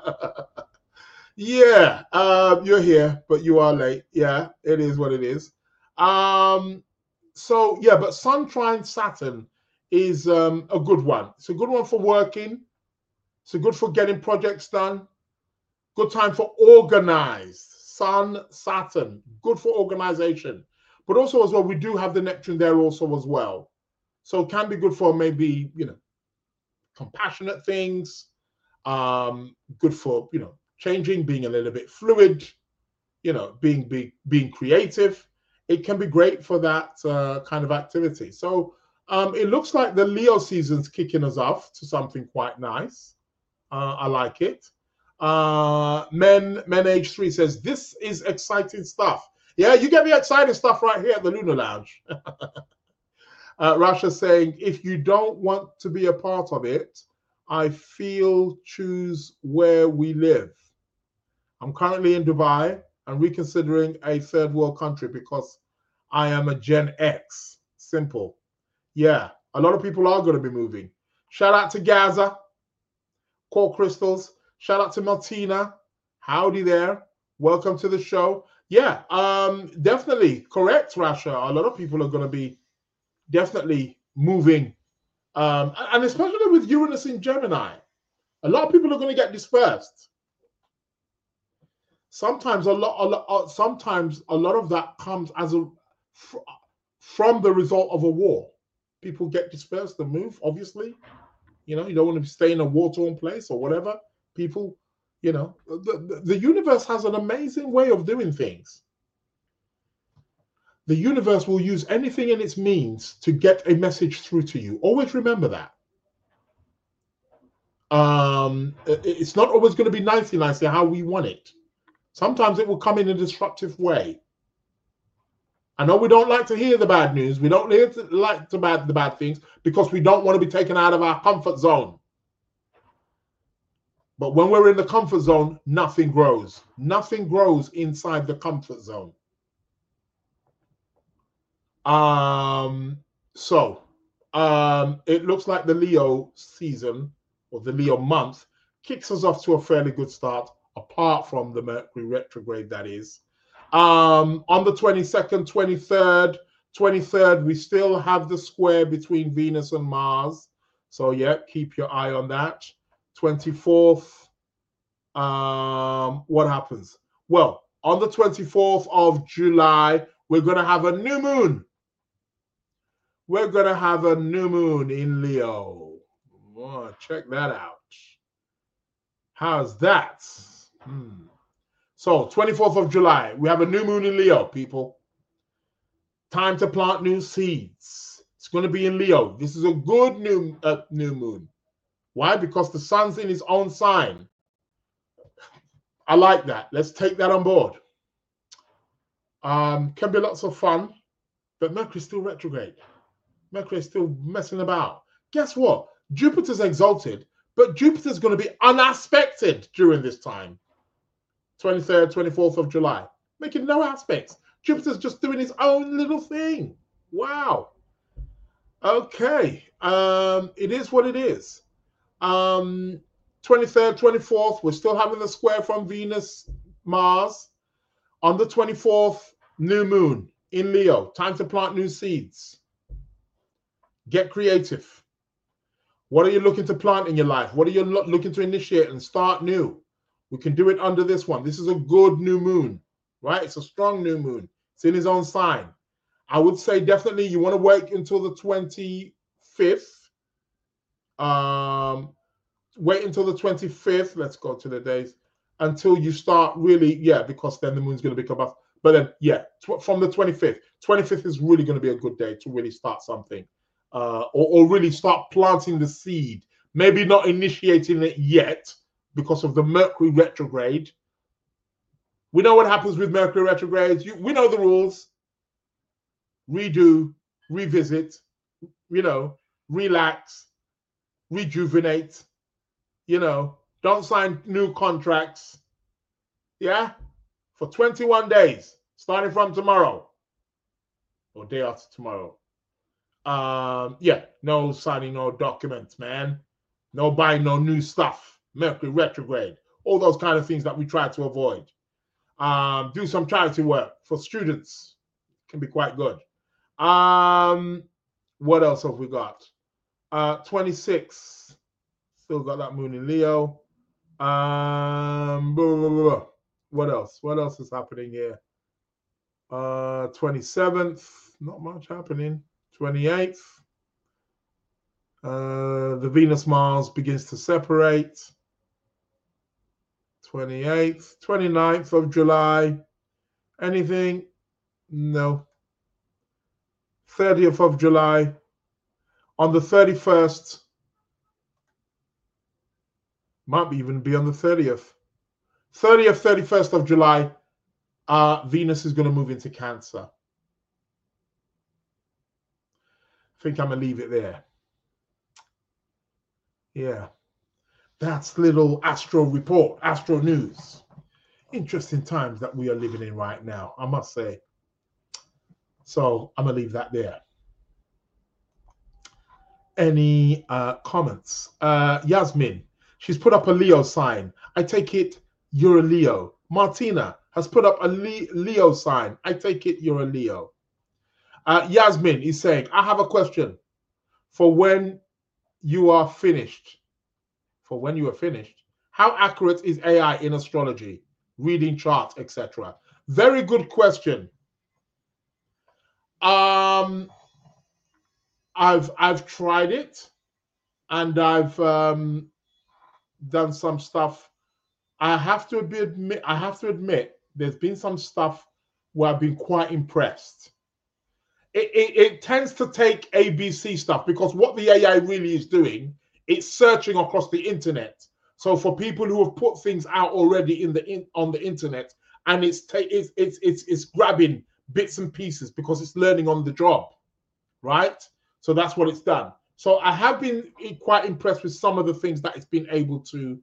Yeah, uh, you're here, but you are late. Yeah, it is what it is. Um, so yeah, but Sun trine Saturn is um, a good one. It's a good one for working. It's a good for getting projects done. Good time for organized. Sun, Saturn, good for organization. But also as well, we do have the Neptune there also as well. So it can be good for maybe, you know, compassionate things. Um, good for, you know, changing, being a little bit fluid, you know, being, being, being creative. it can be great for that uh, kind of activity. So um, it looks like the Leo season's kicking us off to something quite nice. Uh, I like it. Uh, Men Men Age three says, this is exciting stuff. Yeah, you get the exciting stuff right here at the Lunar Lounge. uh, Rasha saying, if you don't want to be a part of it, I feel choose where we live. I'm currently in Dubai and reconsidering a third world country because I am a Gen X. Simple. Yeah, a lot of people are going to be moving. Shout out to Gaza, Core Crystals. Shout out to Martina. Howdy there. Welcome to the show. Yeah, um, definitely correct, Rasha. A lot of people are going to be definitely moving, um, and especially with Uranus in Gemini. A lot of people are going to get dispersed. Sometimes a lot, a lot, sometimes a lot of that comes as a from the result of a war. People get dispersed and move. Obviously, you know, you don't want to stay in a war-torn place or whatever. People, you know, the, the, the universe has an amazing way of doing things. The universe will use anything in its means to get a message through to you. Always remember that. Um, it's not always going to be nicey nicey how we want it. Sometimes it will come in a disruptive way. I know we don't like to hear the bad news. We don't like to bad the bad things because we don't want to be taken out of our comfort zone. But when we're in the comfort zone, nothing grows. Nothing grows inside the comfort zone. Um, so um, it looks like the Leo season or the Leo month kicks us off to a fairly good start, apart from the Mercury retrograde, that is. Um, on the twenty-second, twenty-third, twenty-third, we still have the square between Venus and Mars. So, yeah, keep your eye on that. twenty-fourth, um, what happens? Well, on the twenty-fourth of July, we're going to have a new moon. We're going to have a new moon in Leo. Oh, check that out. How's that? Hmm. So, twenty-fourth of July, we have a new moon in Leo, people. Time to plant new seeds. It's going to be in Leo. This is a good new, uh, new moon. Why? Because the sun's in his own sign. I like that. Let's take that on board. Um, can be lots of fun, but Mercury's still retrograde. Mercury's still messing about. Guess what? Jupiter's exalted, but Jupiter's going to be unaspected during this time. twenty-third, twenty-fourth of July. Making no aspects. Jupiter's just doing his own little thing. Wow. Okay. Um, it is what it is. Um, twenty-third, twenty-fourth, we're still having the square from Venus, Mars. On the twenty-fourth, new moon in Leo. Time to plant new seeds. Get creative. What are you looking to plant in your life? What are you lo- looking to initiate and start new? We can do it under this one. This is a good new moon, right? It's a strong new moon. It's in his own sign. I would say definitely you want to wait until the twenty-fifth. Um, wait until the twenty-fifth. Let's go to the days. Until you start really, yeah, because then the moon's going to become up. But then, yeah, from the twenty-fifth. twenty-fifth is really going to be a good day to really start something. Uh, or, or really start planting the seed. Maybe not initiating it yet because of the Mercury retrograde. We know what happens with Mercury retrogrades. You, we know the rules. Redo, revisit, you know, relax, rejuvenate, you know, don't sign new contracts. Yeah? For twenty-one days, starting from tomorrow or day after tomorrow. Um, yeah, no signing no documents, man. No buying no new stuff. Mercury retrograde. All those kind of things that we try to avoid. Um, do some charity work for students. Can be quite good. Um, what else have we got? Uh, twenty-six. Still got that moon in Leo. Um, blah, blah, blah, blah. What else? What else is happening here? Uh, twenty-seventh. Not much happening. twenty-eighth. Uh, the Venus-Mars begins to separate. twenty-eighth. twenty-ninth of July. Anything? No. thirtieth of July. On the thirty-first, might be even be on the thirtieth. thirtieth, thirty-first of July, uh, Venus is going to move into Cancer. I think I'm going to leave it there. Yeah. That's little astro report, astro news. Interesting times that we are living in right now, I must say. So I'm going to leave that there. Any uh, comments? Uh, Yasmin, she's put up a Leo sign. I take it you're a Leo. Martina has put up a Le Leo sign. I take it you're a Leo. Uh, Yasmin is saying, I have a question for when you are finished. For when you are finished. How accurate is A I in astrology, reading charts, et cetera? Very good question. Um... I've I've tried it, and I've um, done some stuff. I have to admit, I have to admit, there's been some stuff where I've been quite impressed. It, it, it tends to take A B C stuff because what the A I really is doing, it's searching across the internet. So for people who have put things out already in the in, on the internet, and it's it's it's it's it's grabbing bits and pieces because it's learning on the job, right? So that's what it's done. So I have been quite impressed with some of the things that it's been able to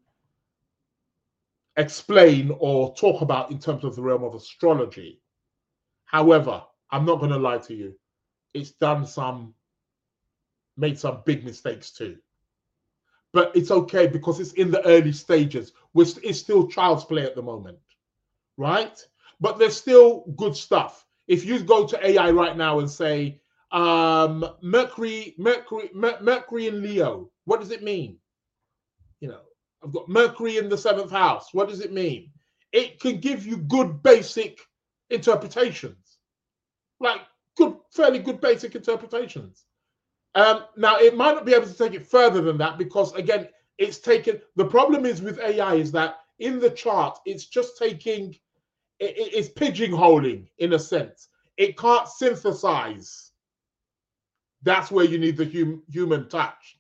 explain or talk about in terms of the realm of astrology. However, I'm not going to lie to you. It's done some, made some big mistakes too. But it's okay because it's in the early stages, which is still child's play at the moment, right? But there's still good stuff. If you go to A I right now and say, Um, Mercury, Mercury, Mer Mercury in Leo. What does it mean? You know, I've got Mercury in the seventh house. What does it mean? It can give you good basic interpretations, like good, fairly good basic interpretations. Um, now it might not be able to take it further than that because again, it's taken. The problem is with A I is that in the chart, it's just taking, it, it's pigeonholing in a sense. It can't synthesize. That's where you need the hum, human touch.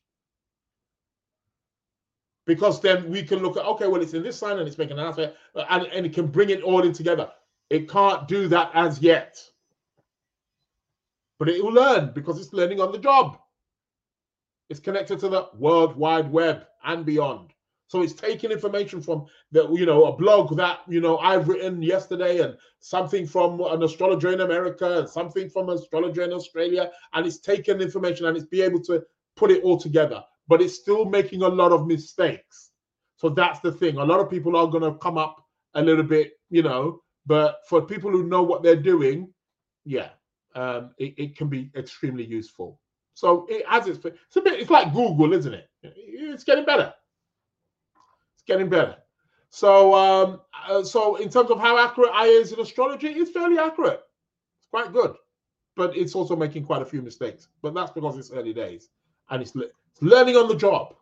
Because then we can look at, okay, well, it's in this sign and it's making an answer, and, and it can bring it all in together. It can't do that as yet. But it will learn because it's learning on the job. It's connected to the World Wide Web and beyond. So it's taking information from the, you know, a blog that, you know, I've written yesterday and something from an astrologer in America and something from an astrologer in Australia. And it's taken information and it's be able to put it all together. But it's still making a lot of mistakes. So that's the thing. A lot of people are going to come up a little bit, you know, but for people who know what they're doing, yeah, um, it, it can be extremely useful. So it has its, it's a bit, it's like Google, isn't it? It's getting better. Getting better. So, um, uh, so in terms of how accurate I is in astrology, it's fairly accurate. It's quite good, but it's also making quite a few mistakes. But that's because it's early days and it's, le it's learning on the job.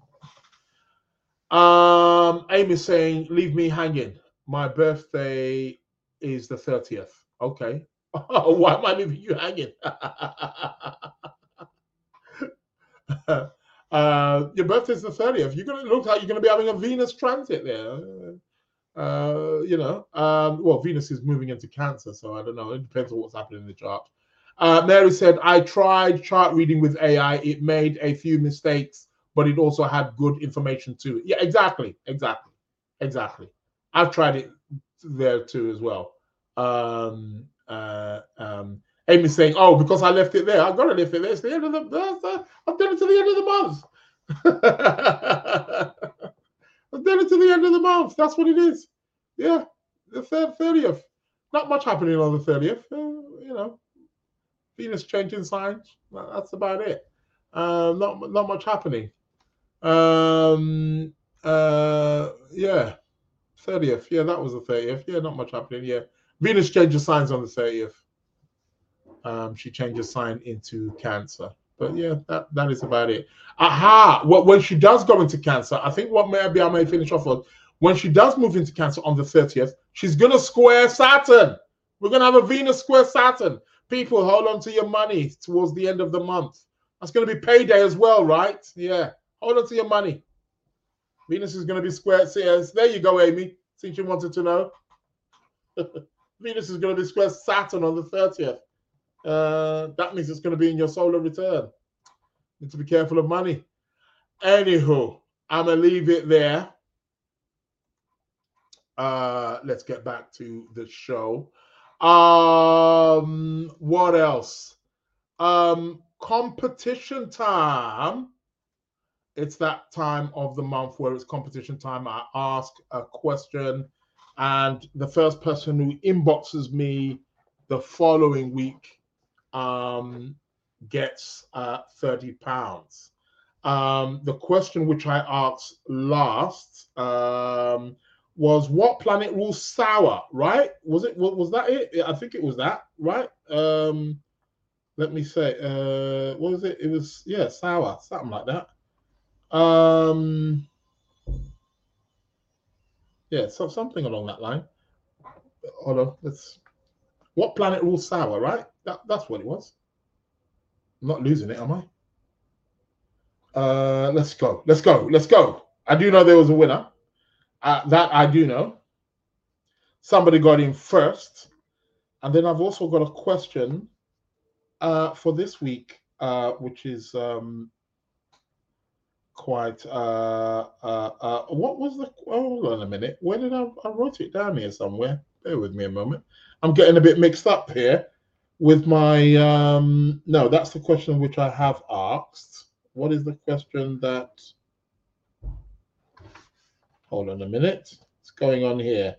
Um, Amy is saying, "Leave me hanging. My birthday is the thirtieth." Okay. Why am I leaving you hanging? Uh, your birthday's the thirtieth. You're gonna look like you're gonna be having a Venus transit there. Uh, you know, um, well, Venus is moving into Cancer, so I don't know. It depends on what's happening in the chart. Uh, Mary said, "I tried chart reading with A I. It made a few mistakes, but it also had good information too." Yeah, exactly, exactly, exactly. I've tried it there too as well. Um, uh, um, Amy's saying, "Oh, because I left it there. I've got to leave it there. It's the end of the. Uh, I've done it to the end of the month. I've done it to the end of the month. That's what it is. Yeah, the thirtieth. Not much happening on the thirtieth. Uh, you know, Venus changing signs. That's about it. Uh, not not much happening. Um, uh, yeah, thirtieth. Yeah, that was the thirtieth. Yeah, not much happening. Yeah, Venus changes signs on the thirtieth. Um, she changes sign into Cancer. But yeah, that, that is about it. Aha! What when she does go into Cancer, I think what maybe I may finish off on, when she does move into Cancer on the thirtieth, she's gonna square Saturn. We're gonna have a Venus square Saturn. People, hold on to your money towards the end of the month. That's going to be payday as well, right? Yeah. Hold on to your money. Venus is going to be square. See, there you go, Amy, since you wanted to know. Venus is going to be square Saturn on the thirtieth. Uh, that means it's going to be in your solar return. Need to be careful of money. Anywho, I'm going to leave it there. Uh, let's get back to the show. Um, what else? Um, competition time. It's that time of the month where it's competition time. I ask a question, and the first person who inboxes me the following week um, gets uh, thirty pounds. Um, the question which I asked last um, was, what planet rules sour, right? Was it, was that it? I think it was that, right? Um, let me say, uh, what was it? It was, yeah, sour, something like that. Um, yeah, so something along that line. Hold on, let's, what planet rules sour, right? That, that's what it was. I'm not losing it, am I? Uh, let's go, let's go, let's go. I do know there was a winner. Uh, that I do know. Somebody got in first. And then I've also got a question uh, for this week, uh, which is um, quite, uh, uh, uh, what was the, oh, hold on a minute. Where did I, I wrote it down here somewhere. Bear with me a moment. I'm getting a bit mixed up here with my, um, no, that's the question which I have asked. What is the question that, hold on a minute. What's going on here?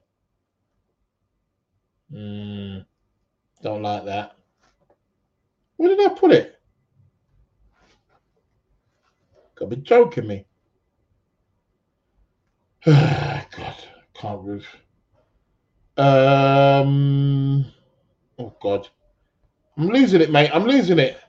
Mm, don't like that. Where did I put it? Gotta be joking me. God, can't read. Um, oh God, I'm losing it, mate. I'm losing it.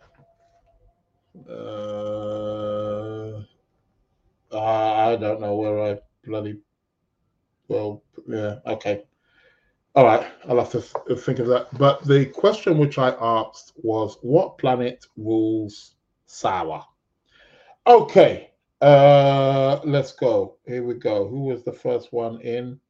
Uh, I don't know where I bloody. Well, yeah, okay. All right, I'll have to th- think of that. But the question which I asked was, what planet rules sour? Okay, uh, let's go. Here we go. Who was the first one in?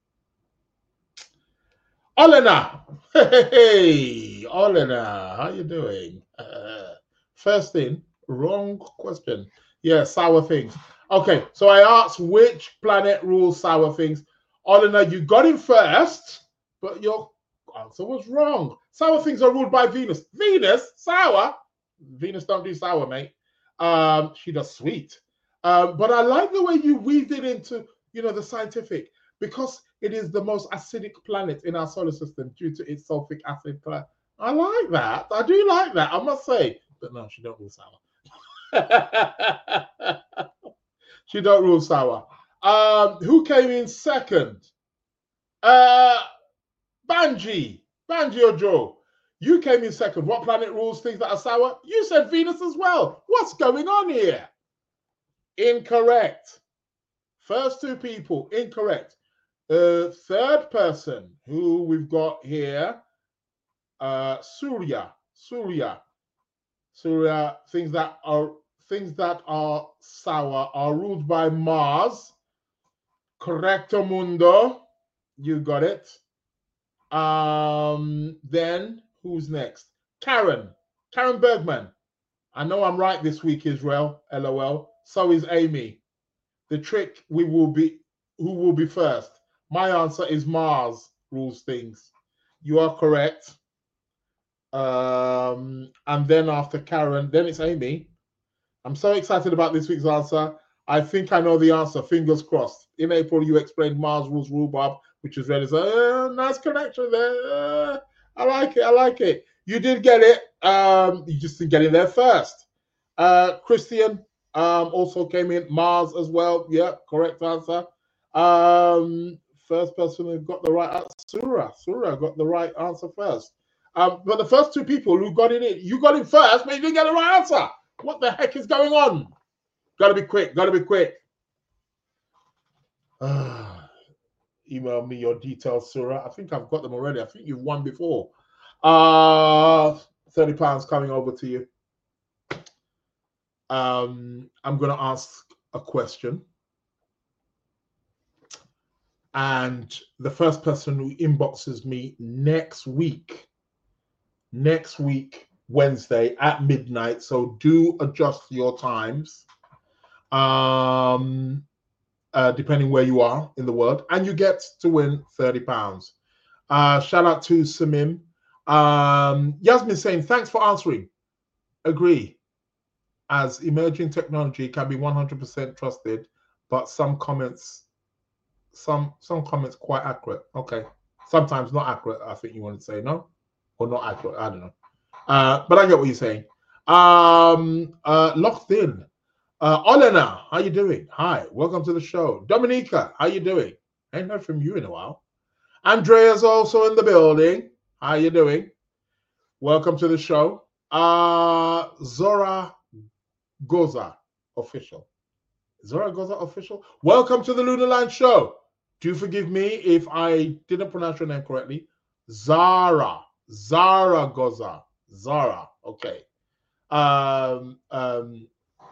Olena. Hey, Olena, how you doing? Uh, first in, wrong question. Yeah, sour things. Okay, so I asked which planet rules sour things. Olena, you got it first, but your answer was wrong. Sour things are ruled by Venus. Venus? Sour? Venus don't do sour, mate. Um, she does sweet. Um, but I like the way you weaved it into, you know, the scientific, because it is the most acidic planet in our solar system due to its sulfuric acid. I like that. I do like that, I must say. But no, she don't rule sour. She don't rule sour. Um, who came in second? Uh, Banji. Banji Ojo. You came in second. What planet rules things that are sour? You said Venus as well. What's going on here? Incorrect. First two people, incorrect. Uh, third person who we've got here, uh, Surya. Surya. Surya, things that are things that are sour are ruled by Mars. Correcto mundo. You got it. Um, then who's next? Karen. Karen Bergman. I know I'm right this week, Israel. LOL. So is Amy. The trick, we will be, who will be first? My answer is Mars rules things. You are correct. Um, and then after Karen, then it's Amy. I'm so excited about this week's answer. I think I know the answer. Fingers crossed. In April, you explained Mars rules rhubarb, which is read as a uh, nice connection there. Uh, I like it. I like it. You did get it. Um, you just didn't get in there first. Uh, Christian um, also came in. Mars as well. Yeah, correct answer. Um, first person who got the right answer, Surya. Surya got the right answer first. Um, but the first two people who got it in, you got it first, but you didn't get the right answer. What the heck is going on? Gotta be quick. Gotta be quick. Uh, email me your details, Surya. I think I've got them already. I think you've won before. Uh, thirty pounds coming over to you. Um, I'm going to ask a question. And the first person who inboxes me next week, next week, Wednesday at midnight, so do adjust your times, um, uh, depending where you are in the world, and you get to win thirty pounds. Uh, shout out to Samim. Um, Yasmin saying, thanks for answering. Agree. As emerging technology can be one hundred percent trusted, but some comments, some some comments quite accurate. Okay. Sometimes not accurate, I think you want to say, no? Or not accurate, I don't know. Uh, but I get what you're saying. Um, uh, locked in. Uh, Olena, how you doing? Hi, welcome to the show. Dominica, how you doing? Ain't heard from you in a while. Andrea's also in the building. How you doing? Welcome to the show. Uh, Zora Goza official. Zora Goza official. Welcome to the Lunar Line show. Do forgive me if I didn't pronounce your name correctly. Zara. Zara Goza. Zara. Okay. Um, um,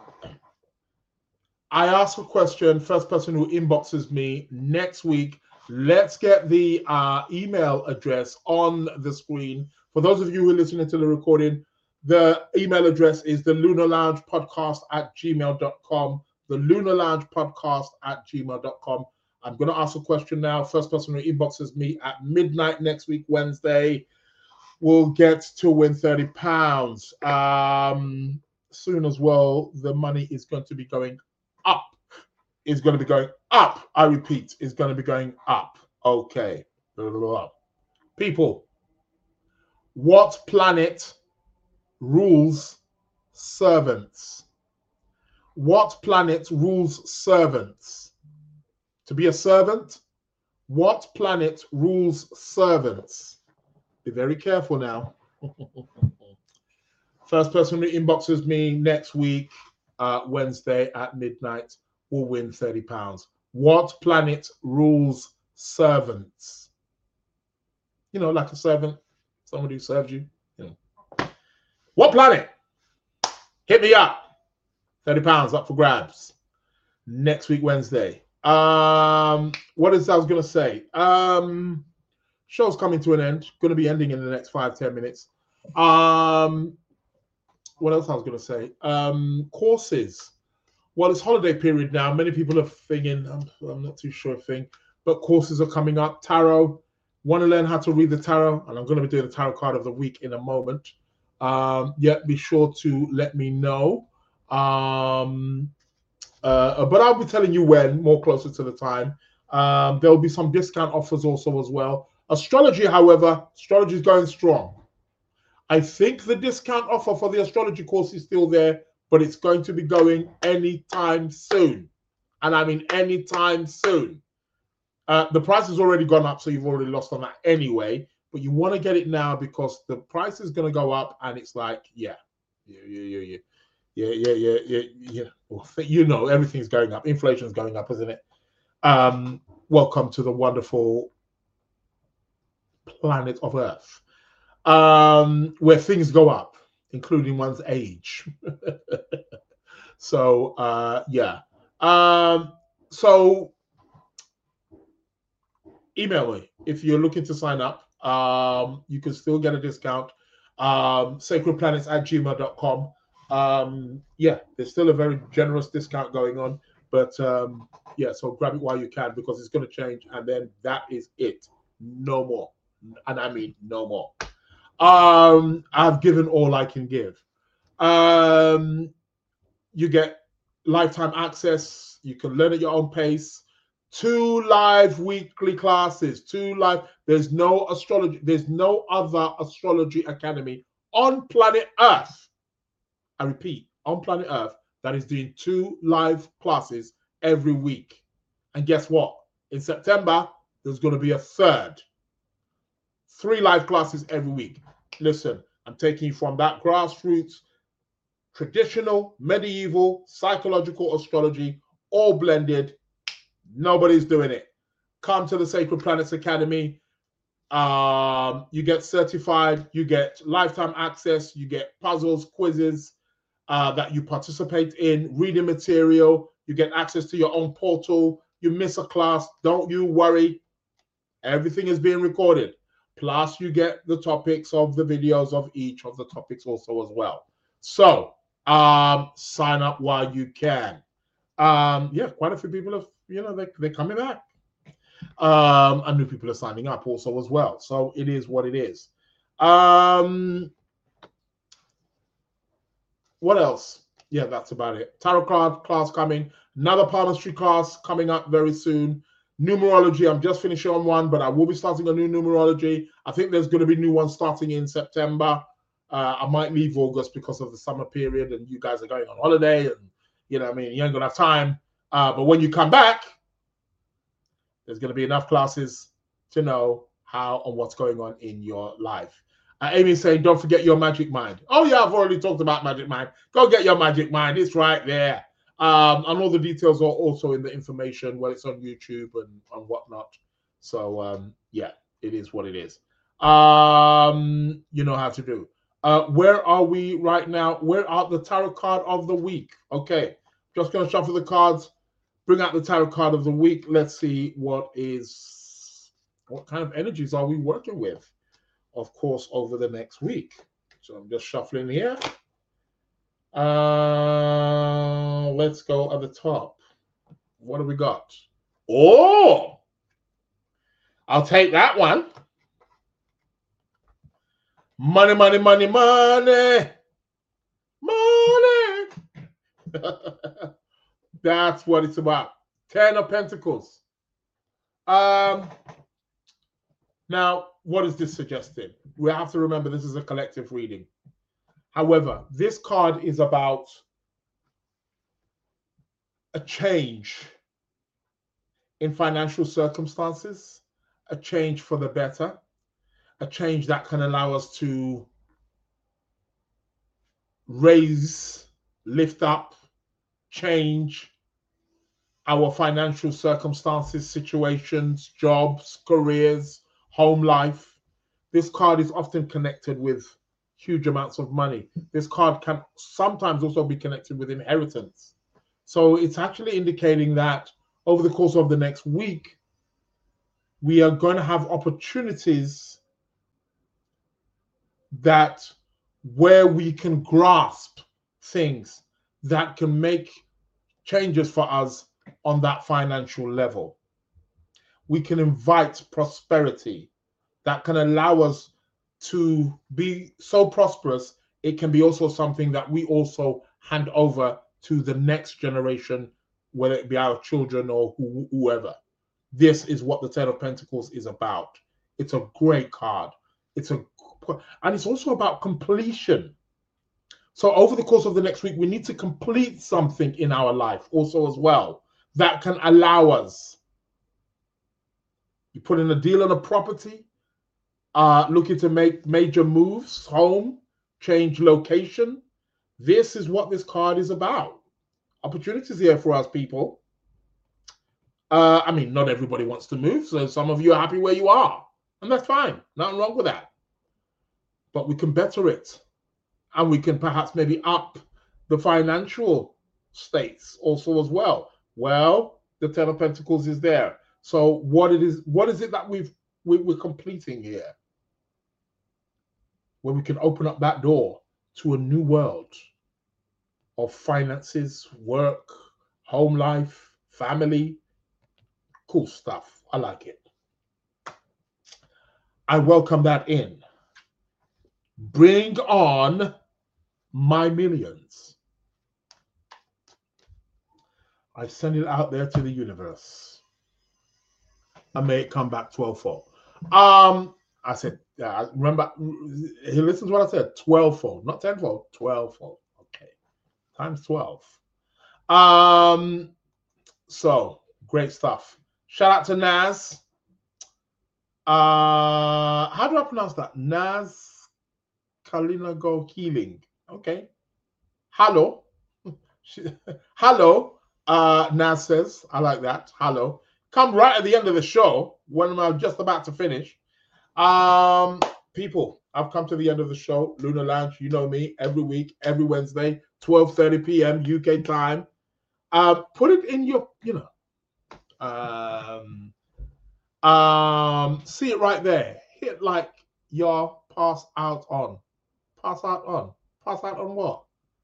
I ask a question. First person who inboxes me next week. Let's get the uh, email address on the screen. For those of you who are listening to the recording, the email address is the Lunar Lounge Podcast at gmail dot com. The Lunar Lounge Podcast at gmail dot com. I'm going to ask a question now. First person who inboxes me at midnight next week, Wednesday, will get to win thirty pounds. Um, soon as well, the money is going to be going up. Is going to be going up. I repeat, is going to be going up. Okay. People, what planet rules servants? What planet rules servants? To be a servant, what planet rules servants? Be very careful now. First person who inboxes me next week, uh, Wednesday at midnight, will win thirty pounds. What planet rules servants? You know, like a servant, somebody who serves you. You know. What planet? Hit me up. thirty pounds up for grabs. Next week, Wednesday. Um, what is I was going to say? Um, show's coming to an end. Going to be ending in the next five, ten minutes. Um, what else I was going to say? Um, courses. Well, it's holiday period now. Many people are thinking, I'm, I'm not too sure thing, but courses are coming up. Tarot. Want to learn how to read the tarot? And I'm going to be doing the tarot card of the week in a moment. Um, yeah, be sure to let me know. Um, uh, but I'll be telling you when, more closer to the time. Um, there will be some discount offers also as well. Astrology, however, astrology is going strong. I think the discount offer for the astrology course is still there, but it's going to be going anytime soon. And I mean anytime soon. Uh, the price has already gone up, so you've already lost on that anyway. But you want to get it now because the price is going to go up, and it's like, yeah, yeah, yeah, yeah, yeah, yeah, yeah, yeah, yeah. Well, you know, everything's going up. Inflation's going up, isn't it? Um, welcome to the wonderful planet of Earth, um, where things go up, including one's age. So, uh, yeah. Um, so, email me if you're looking to sign up. Um, you can still get a discount. Um, sacred planets at gmail dot com. Um, yeah, there's still a very generous discount going on. But um, yeah, so grab it while you can because it's going to change. And then that is it. No more. And I mean no more. Um, I've given all I can give. Um, you get lifetime access. You can learn at your own pace. Two live weekly classes. Two live. There's no astrology. There's no other astrology academy on planet Earth. I repeat, on planet Earth that is doing two live classes every week. And guess what? In September, there's going to be a third. Three live classes every week. Listen, I'm taking you from that grassroots, traditional, medieval, psychological astrology, all blended. Nobody's doing it. Come to the Sacred Planets Academy. Um, you get certified, you get lifetime access, you get puzzles, quizzes uh, that you participate in, reading material, you get access to your own portal. You miss a class, don't you worry. Everything is being recorded. Plus, you get the topics of the videos of each of the topics also as well. So, um, sign up while you can. Um, yeah, quite a few people have, you know, they, they're coming back. Um, and new people are signing up also as well. So it is what it is. Um, what else? Yeah, that's about it. Tarot card class coming. Another palmistry class coming up very soon. Numerology, I'm just finishing on one, but I will be starting a new numerology. I think there's going to be new ones starting in September. Uh, I might leave August because of the summer period and you guys are going on holiday and, you know what I mean, you ain't going to have time. Uh, but when you come back, there's going to be enough classes to know how and what's going on in your life. Uh, Amy's saying, don't forget your magic mind. Oh, yeah, I've already talked about magic mind. Go get your magic mind. It's right there. Um, and all the details are also in the information when it's on YouTube and, and whatnot. So, um, yeah, it is what it is. Um, you know how to do. Uh, where are we right now? Where are the tarot card of the week? Okay, just going to shuffle the cards. Bring out the tarot card of the week. Let's see what is, what kind of energies are we working with, of course, over the next week. So I'm just shuffling here. Uh, let's go at the top. What do we got? Oh, I'll take that one. Money, money, money, money, money. That's what it's about. Ten of Pentacles. Um, now, what is this suggesting? We have to remember this is a collective reading. However, this card is about a change in financial circumstances, a change for the better, a change that can allow us to raise, lift up, change our financial circumstances, situations, jobs, careers, home life. This card is often connected with huge amounts of money. This card can sometimes also be connected with inheritance. So it's actually indicating that over the course of the next week, we are going to have opportunities that where we can grasp things that can make changes for us on that financial level. We can invite prosperity that can allow us to be so prosperous. It can be also something that we also hand over to the next generation, whether it be our children or who, whoever. This is what the Ten of Pentacles is about. It's a great card. It's a, and it's also about completion. So over the course of the next week, we need to complete something in our life also as well that can allow us. You put in a deal on a property, uh, looking to make major moves, home, change location. This is what this card is about. Opportunities here for us, people. Uh, I mean, not everybody wants to move, so some of you are happy where you are, and that's fine. Nothing wrong with that. But we can better it, and we can perhaps maybe up the financial states also as well. Well, the Ten of Pentacles is there. So what it is, what is it that we've we, we're completing here? Where we can open up that door to a new world of finances, work, home life, family. Cool stuff. I like it. I welcome that in. Bring on my millions. I send it out there to the universe. And may it come back twelve-fold. Um, I said, uh, remember, he listens to what I said, twelve-fold, not ten-fold, twelve-fold. Okay, times twelve. Um, so, great stuff. Shout out to Naz. Uh, how do I pronounce that? Naz Kalina Go Healing. Okay. Hello. Hello. Uh, Naz says, I like that. Hello. Come right at the end of the show when I'm just about to finish. Um, people, I've come to the end of the show. Lunar Lounge, you know me, every week, every Wednesday, twelve thirty p.m. U K time. Uh, put it in your, you know, um, um, see it right there. Hit like you're pass out on. Pass out on. Pass out on what?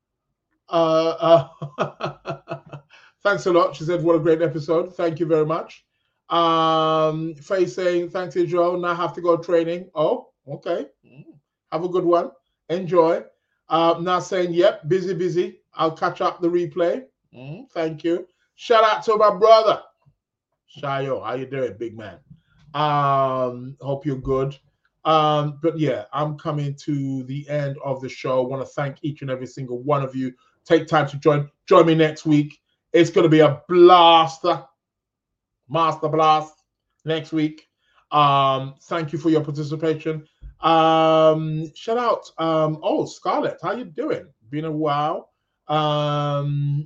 Uh, uh thanks a lot. She said, what a great episode. Thank you very much. Um, Faye saying, thanks, Israel. Now I have to go training. Oh, okay. Have a good one. Enjoy. Uh, now saying, yep, busy, busy. I'll catch up the replay. Mm, thank you. Shout out to my brother. Shayo, how you doing, big man? Um, hope you're good. Um, but yeah, I'm coming to the end of the show. I want to thank each and every single one of you. Take time to join. Join me next week. It's going to be a blaster, master blast next week. Um, thank you for your participation. Um, shout out. Um, oh, Scarlett, how you doing? Been a while. Um,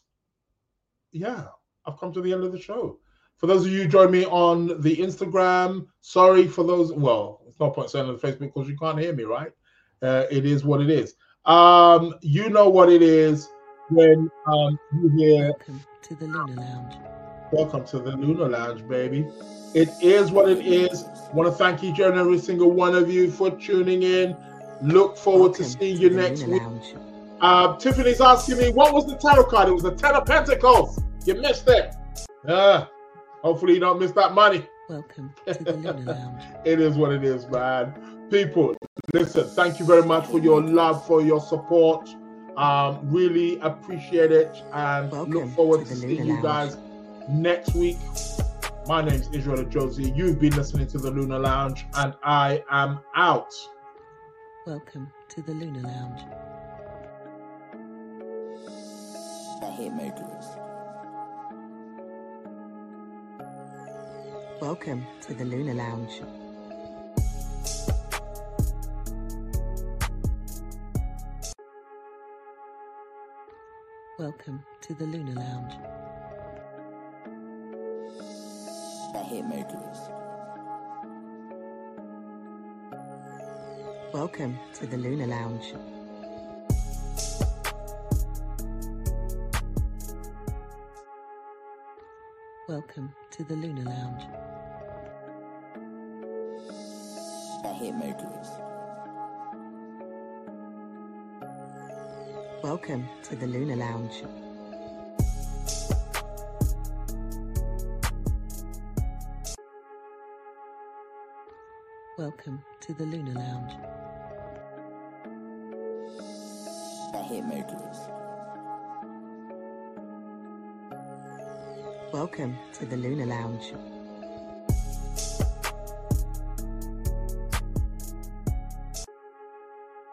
yeah, I've come to the end of the show. For those of you who join me on the Instagram, sorry for those. Well, it's no point saying on the Facebook because you can't hear me, right? Uh, it is what it is. Um, you know what it is when um, you hear. Welcome to the Lunar Lounge. Welcome to the Lunar Lounge, baby. It is what it is. I want to thank each and every single one of you for tuning in. Look forward Welcome to seeing to you the next Lunar week. Lounge. Uh, Tiffany's asking me, what was the tarot card? It was the Ten of Pentacles. You missed it. Uh, hopefully you don't miss that money. Welcome to the Lunar Lounge. It is what it is, man. People, listen, thank you very much for your love, for your support. Um, really appreciate it, and Welcome look forward to to, the seeing Lunar you guys next week. My name is Israel Josie. You've been listening to the Lunar Lounge, and I am out. Welcome to the Lunar Lounge. The Hitmakers. Welcome to the Lunar Lounge. Welcome to the Lunar Lounge. The Hitmakers. Welcome to the Lunar Lounge. Welcome to the Lunar Lounge. The Hitmakers. Welcome to the Lunar Lounge. Welcome to the Lunar Lounge. The Hitmakers. Welcome to the Lunar Lounge.